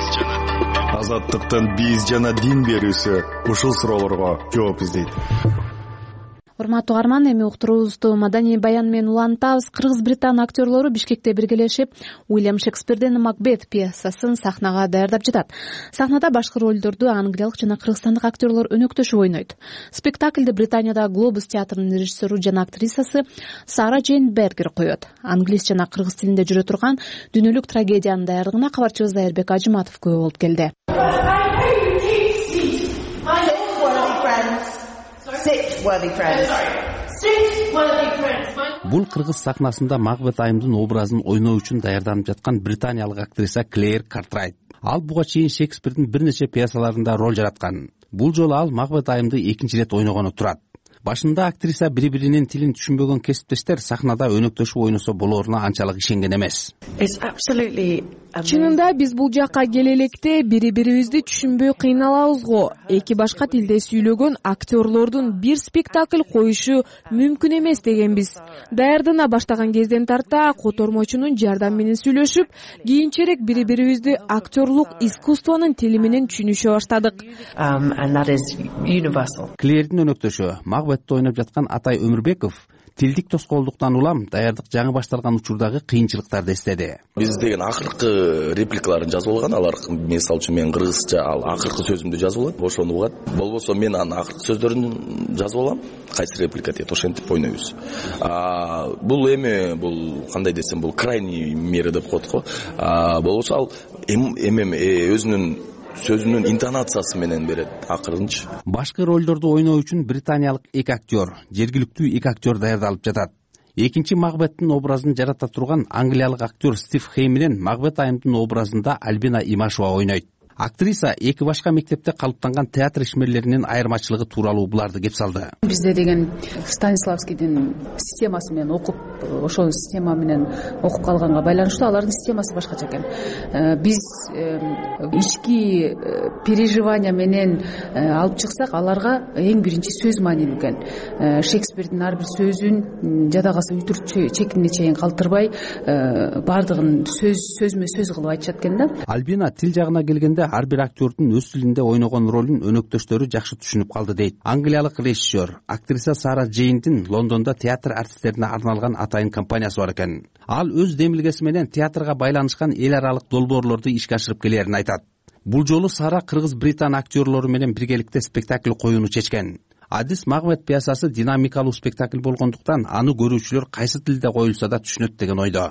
Азаттыктын биз жана дин берүүсү ушул суроолорго жооп издейт. Урматтуу угарман, эми уктуруубузду маданий баян менен улантабыз. Кыргыз-британ актерлору Бишкекте биргелешип Уильям Шекспирдин Макбет пьесасын сахнага даярдап жатат. Сахнада башкы ролдорду англиялык жана кыргызстандык актерлор өнөктөшүп ойнойт. Спектакльди Британияда Глобус театрынын режиссеру жана актрисасы Сара Джейн Бергер коет. Англис жана кыргыз тилинде жүрө турган дүйнөлүк трагедиянын даярдыгына кабарчыбыз Айырбек Ажыматов күбө болуп келди. Бул кыргыз сахнасында Макбет айымдын образын ойноо үчүн даярданып жаткан британиялык актриса Клэр Картрайт. Ал буга чейин Шекспирдин бир нече пьесаларында роль жараткан. Бул жолу ал Макбет айымды экинчи ирет ойногону турат. Башында актриса бири-биринин тилин түшүнбөгөн кесиптештер сахнада өнөктөшүп ойносо болоруна анчалык ишенген эмес. Чынында биз бул жакка келе электе бири-бирибизди түшүнбөй кыйналабыз го. Эки башка тилде сүйлөгөн актерлордун бир спектакль коюшу мүмкүн эмес дегенбиз. Даярдана баштаган кезден тарта котормочунун жардамы менен сүйлөшүп, кийинчерээк бири-бирибизди актерлук искусствонун тили менен түшүнүшө баштадык. Клэрдин өнөктөшү Макбетти ойноп жаткан Атай Өмүрбеков тилдик тоскоолдуктан улам даярдык жаңы башталган учурдагы кыйынчылыктарды эстеди. Биз деген акыркы репликаларын жазып алган, алар мисалы үчүн мен кыргызча ал акыркы сөзүмдү жазып алам, ошону угат. Болбосо мен анын акыркы сөздөрүн жазып алам, кайсы реплика дейт, ошентип ойнойбуз. Бул эми бул кандай десем, бул крайний мера деп коет го. Болбосо ал эми өзүнүн сөзүнүн интонациясы менен берет акырынчы. Башкы ролдорду ойноо үчүн британиялык эки актер, жергиликтүү эки актер даярдалып жатат. Экинчи Макбеттин образын жарата турган англиялык актер Стив Хей менен Макбет айымдын образында Альбина Имашева ойнойт. Актриса эки башка мектепте калыптанган театр ишмерлеринин айырмачылыгы тууралуу буларды кеп салды. Бизде деген Станиславскийдин системасы менен окуп, ошол система менен окуп калганга байланыштуу алардын системасы башкача экен. Биз ички переживания менен алып чыксак, аларга эң биринчи сөз маанилүү экен. Шекспирдин ар бир сөзүн жадагасы үтүр чекине чейин калтырбай, бардыгын сөз сөзмө сөз кылып айтышат экен да. Альбина тил жагына келгенде ар бир актердин өз тилинде ойногон ролун өнөктөштөрү жакшы түшүнүп калды дейт. Англиялык режиссер, актриса Сара Джейндин Лондондо театр артисттерине арналган атайын компаниясы бар экен. Ал өз демилгеси менен театрга байланышкан эл аралык долбоорлорду ишке ашырып келерин айтат. Бул жолу Сара кыргыз-британ актерлору менен биргеликте спектакль коюуну чечкен. адис макбет пьесасы динамикалуу спектакль болгондуктан аны көрүүчүлөр кайсы тилде коюлса да түшүнөт деген ойдо.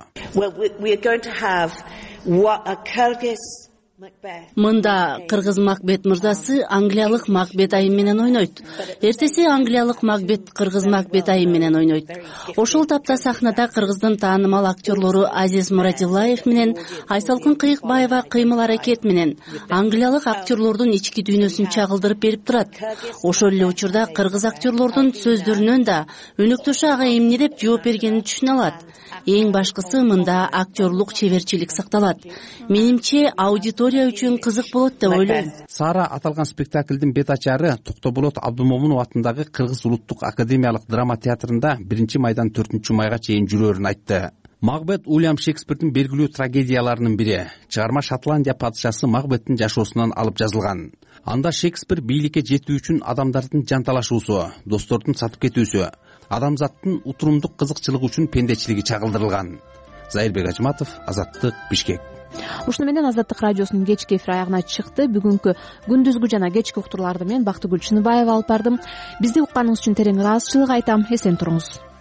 Мында кыргыз Макбет мырзасы англиялык Макбет айым менен ойнойт. Эртеси англиялык Макбет кыргыз Макбет айым менен ойнойт. Ошол тапта сахнада кыргыздын таанымал актерлору Азиз Муратиллаев менен Айсалкын Кыйыкбаева кыймыл аракет менен англиялык актерлордун ички дүйнөсүн чагылдырып берип турат. Ошол эле учурда кыргыз актерлордун сөздөрүнөн да өнөктөшү ага эмне деп жооп бергенин түшүнө алат. Эң башкысы мында актерлук чеберчилик сакталат. Менимче аудитория үчүн кызык болот деп ойлойм. Сара аталган спектаклдин бет ачары Токтоболот Абдымомунов атындагы Кыргыз улуттук академиялык драма театрында биринчи майдан төртүнчү майга чейин жүрөөрүн айтты. Макбет Уильям Шекспирдин белгилүү трагедияларынын бири. Чыгарма Шотландия падышасы Макбеттин жашоосунан алып жазылган. Анда Шекспир бийликке жетүү үчүн адамдардын жанталашуусу, достордун сатып кетүүсү, адамзаттын утурумдук кызыкчылыгы үчүн пендечилиги чагылдырылган. Зайырбек Ажматов, Азаттык, Бишкек. Ушуну менен Азаттык радиосунун кечки эфири аягына чыкты. Бүгүнкү күндүзгү жана кечки уктурларды мен Бактыгүл Чыныбаева алып бардым. Бизди укканыңыз үчүн терең ыраазычылык айтам. Эсен туруңуз.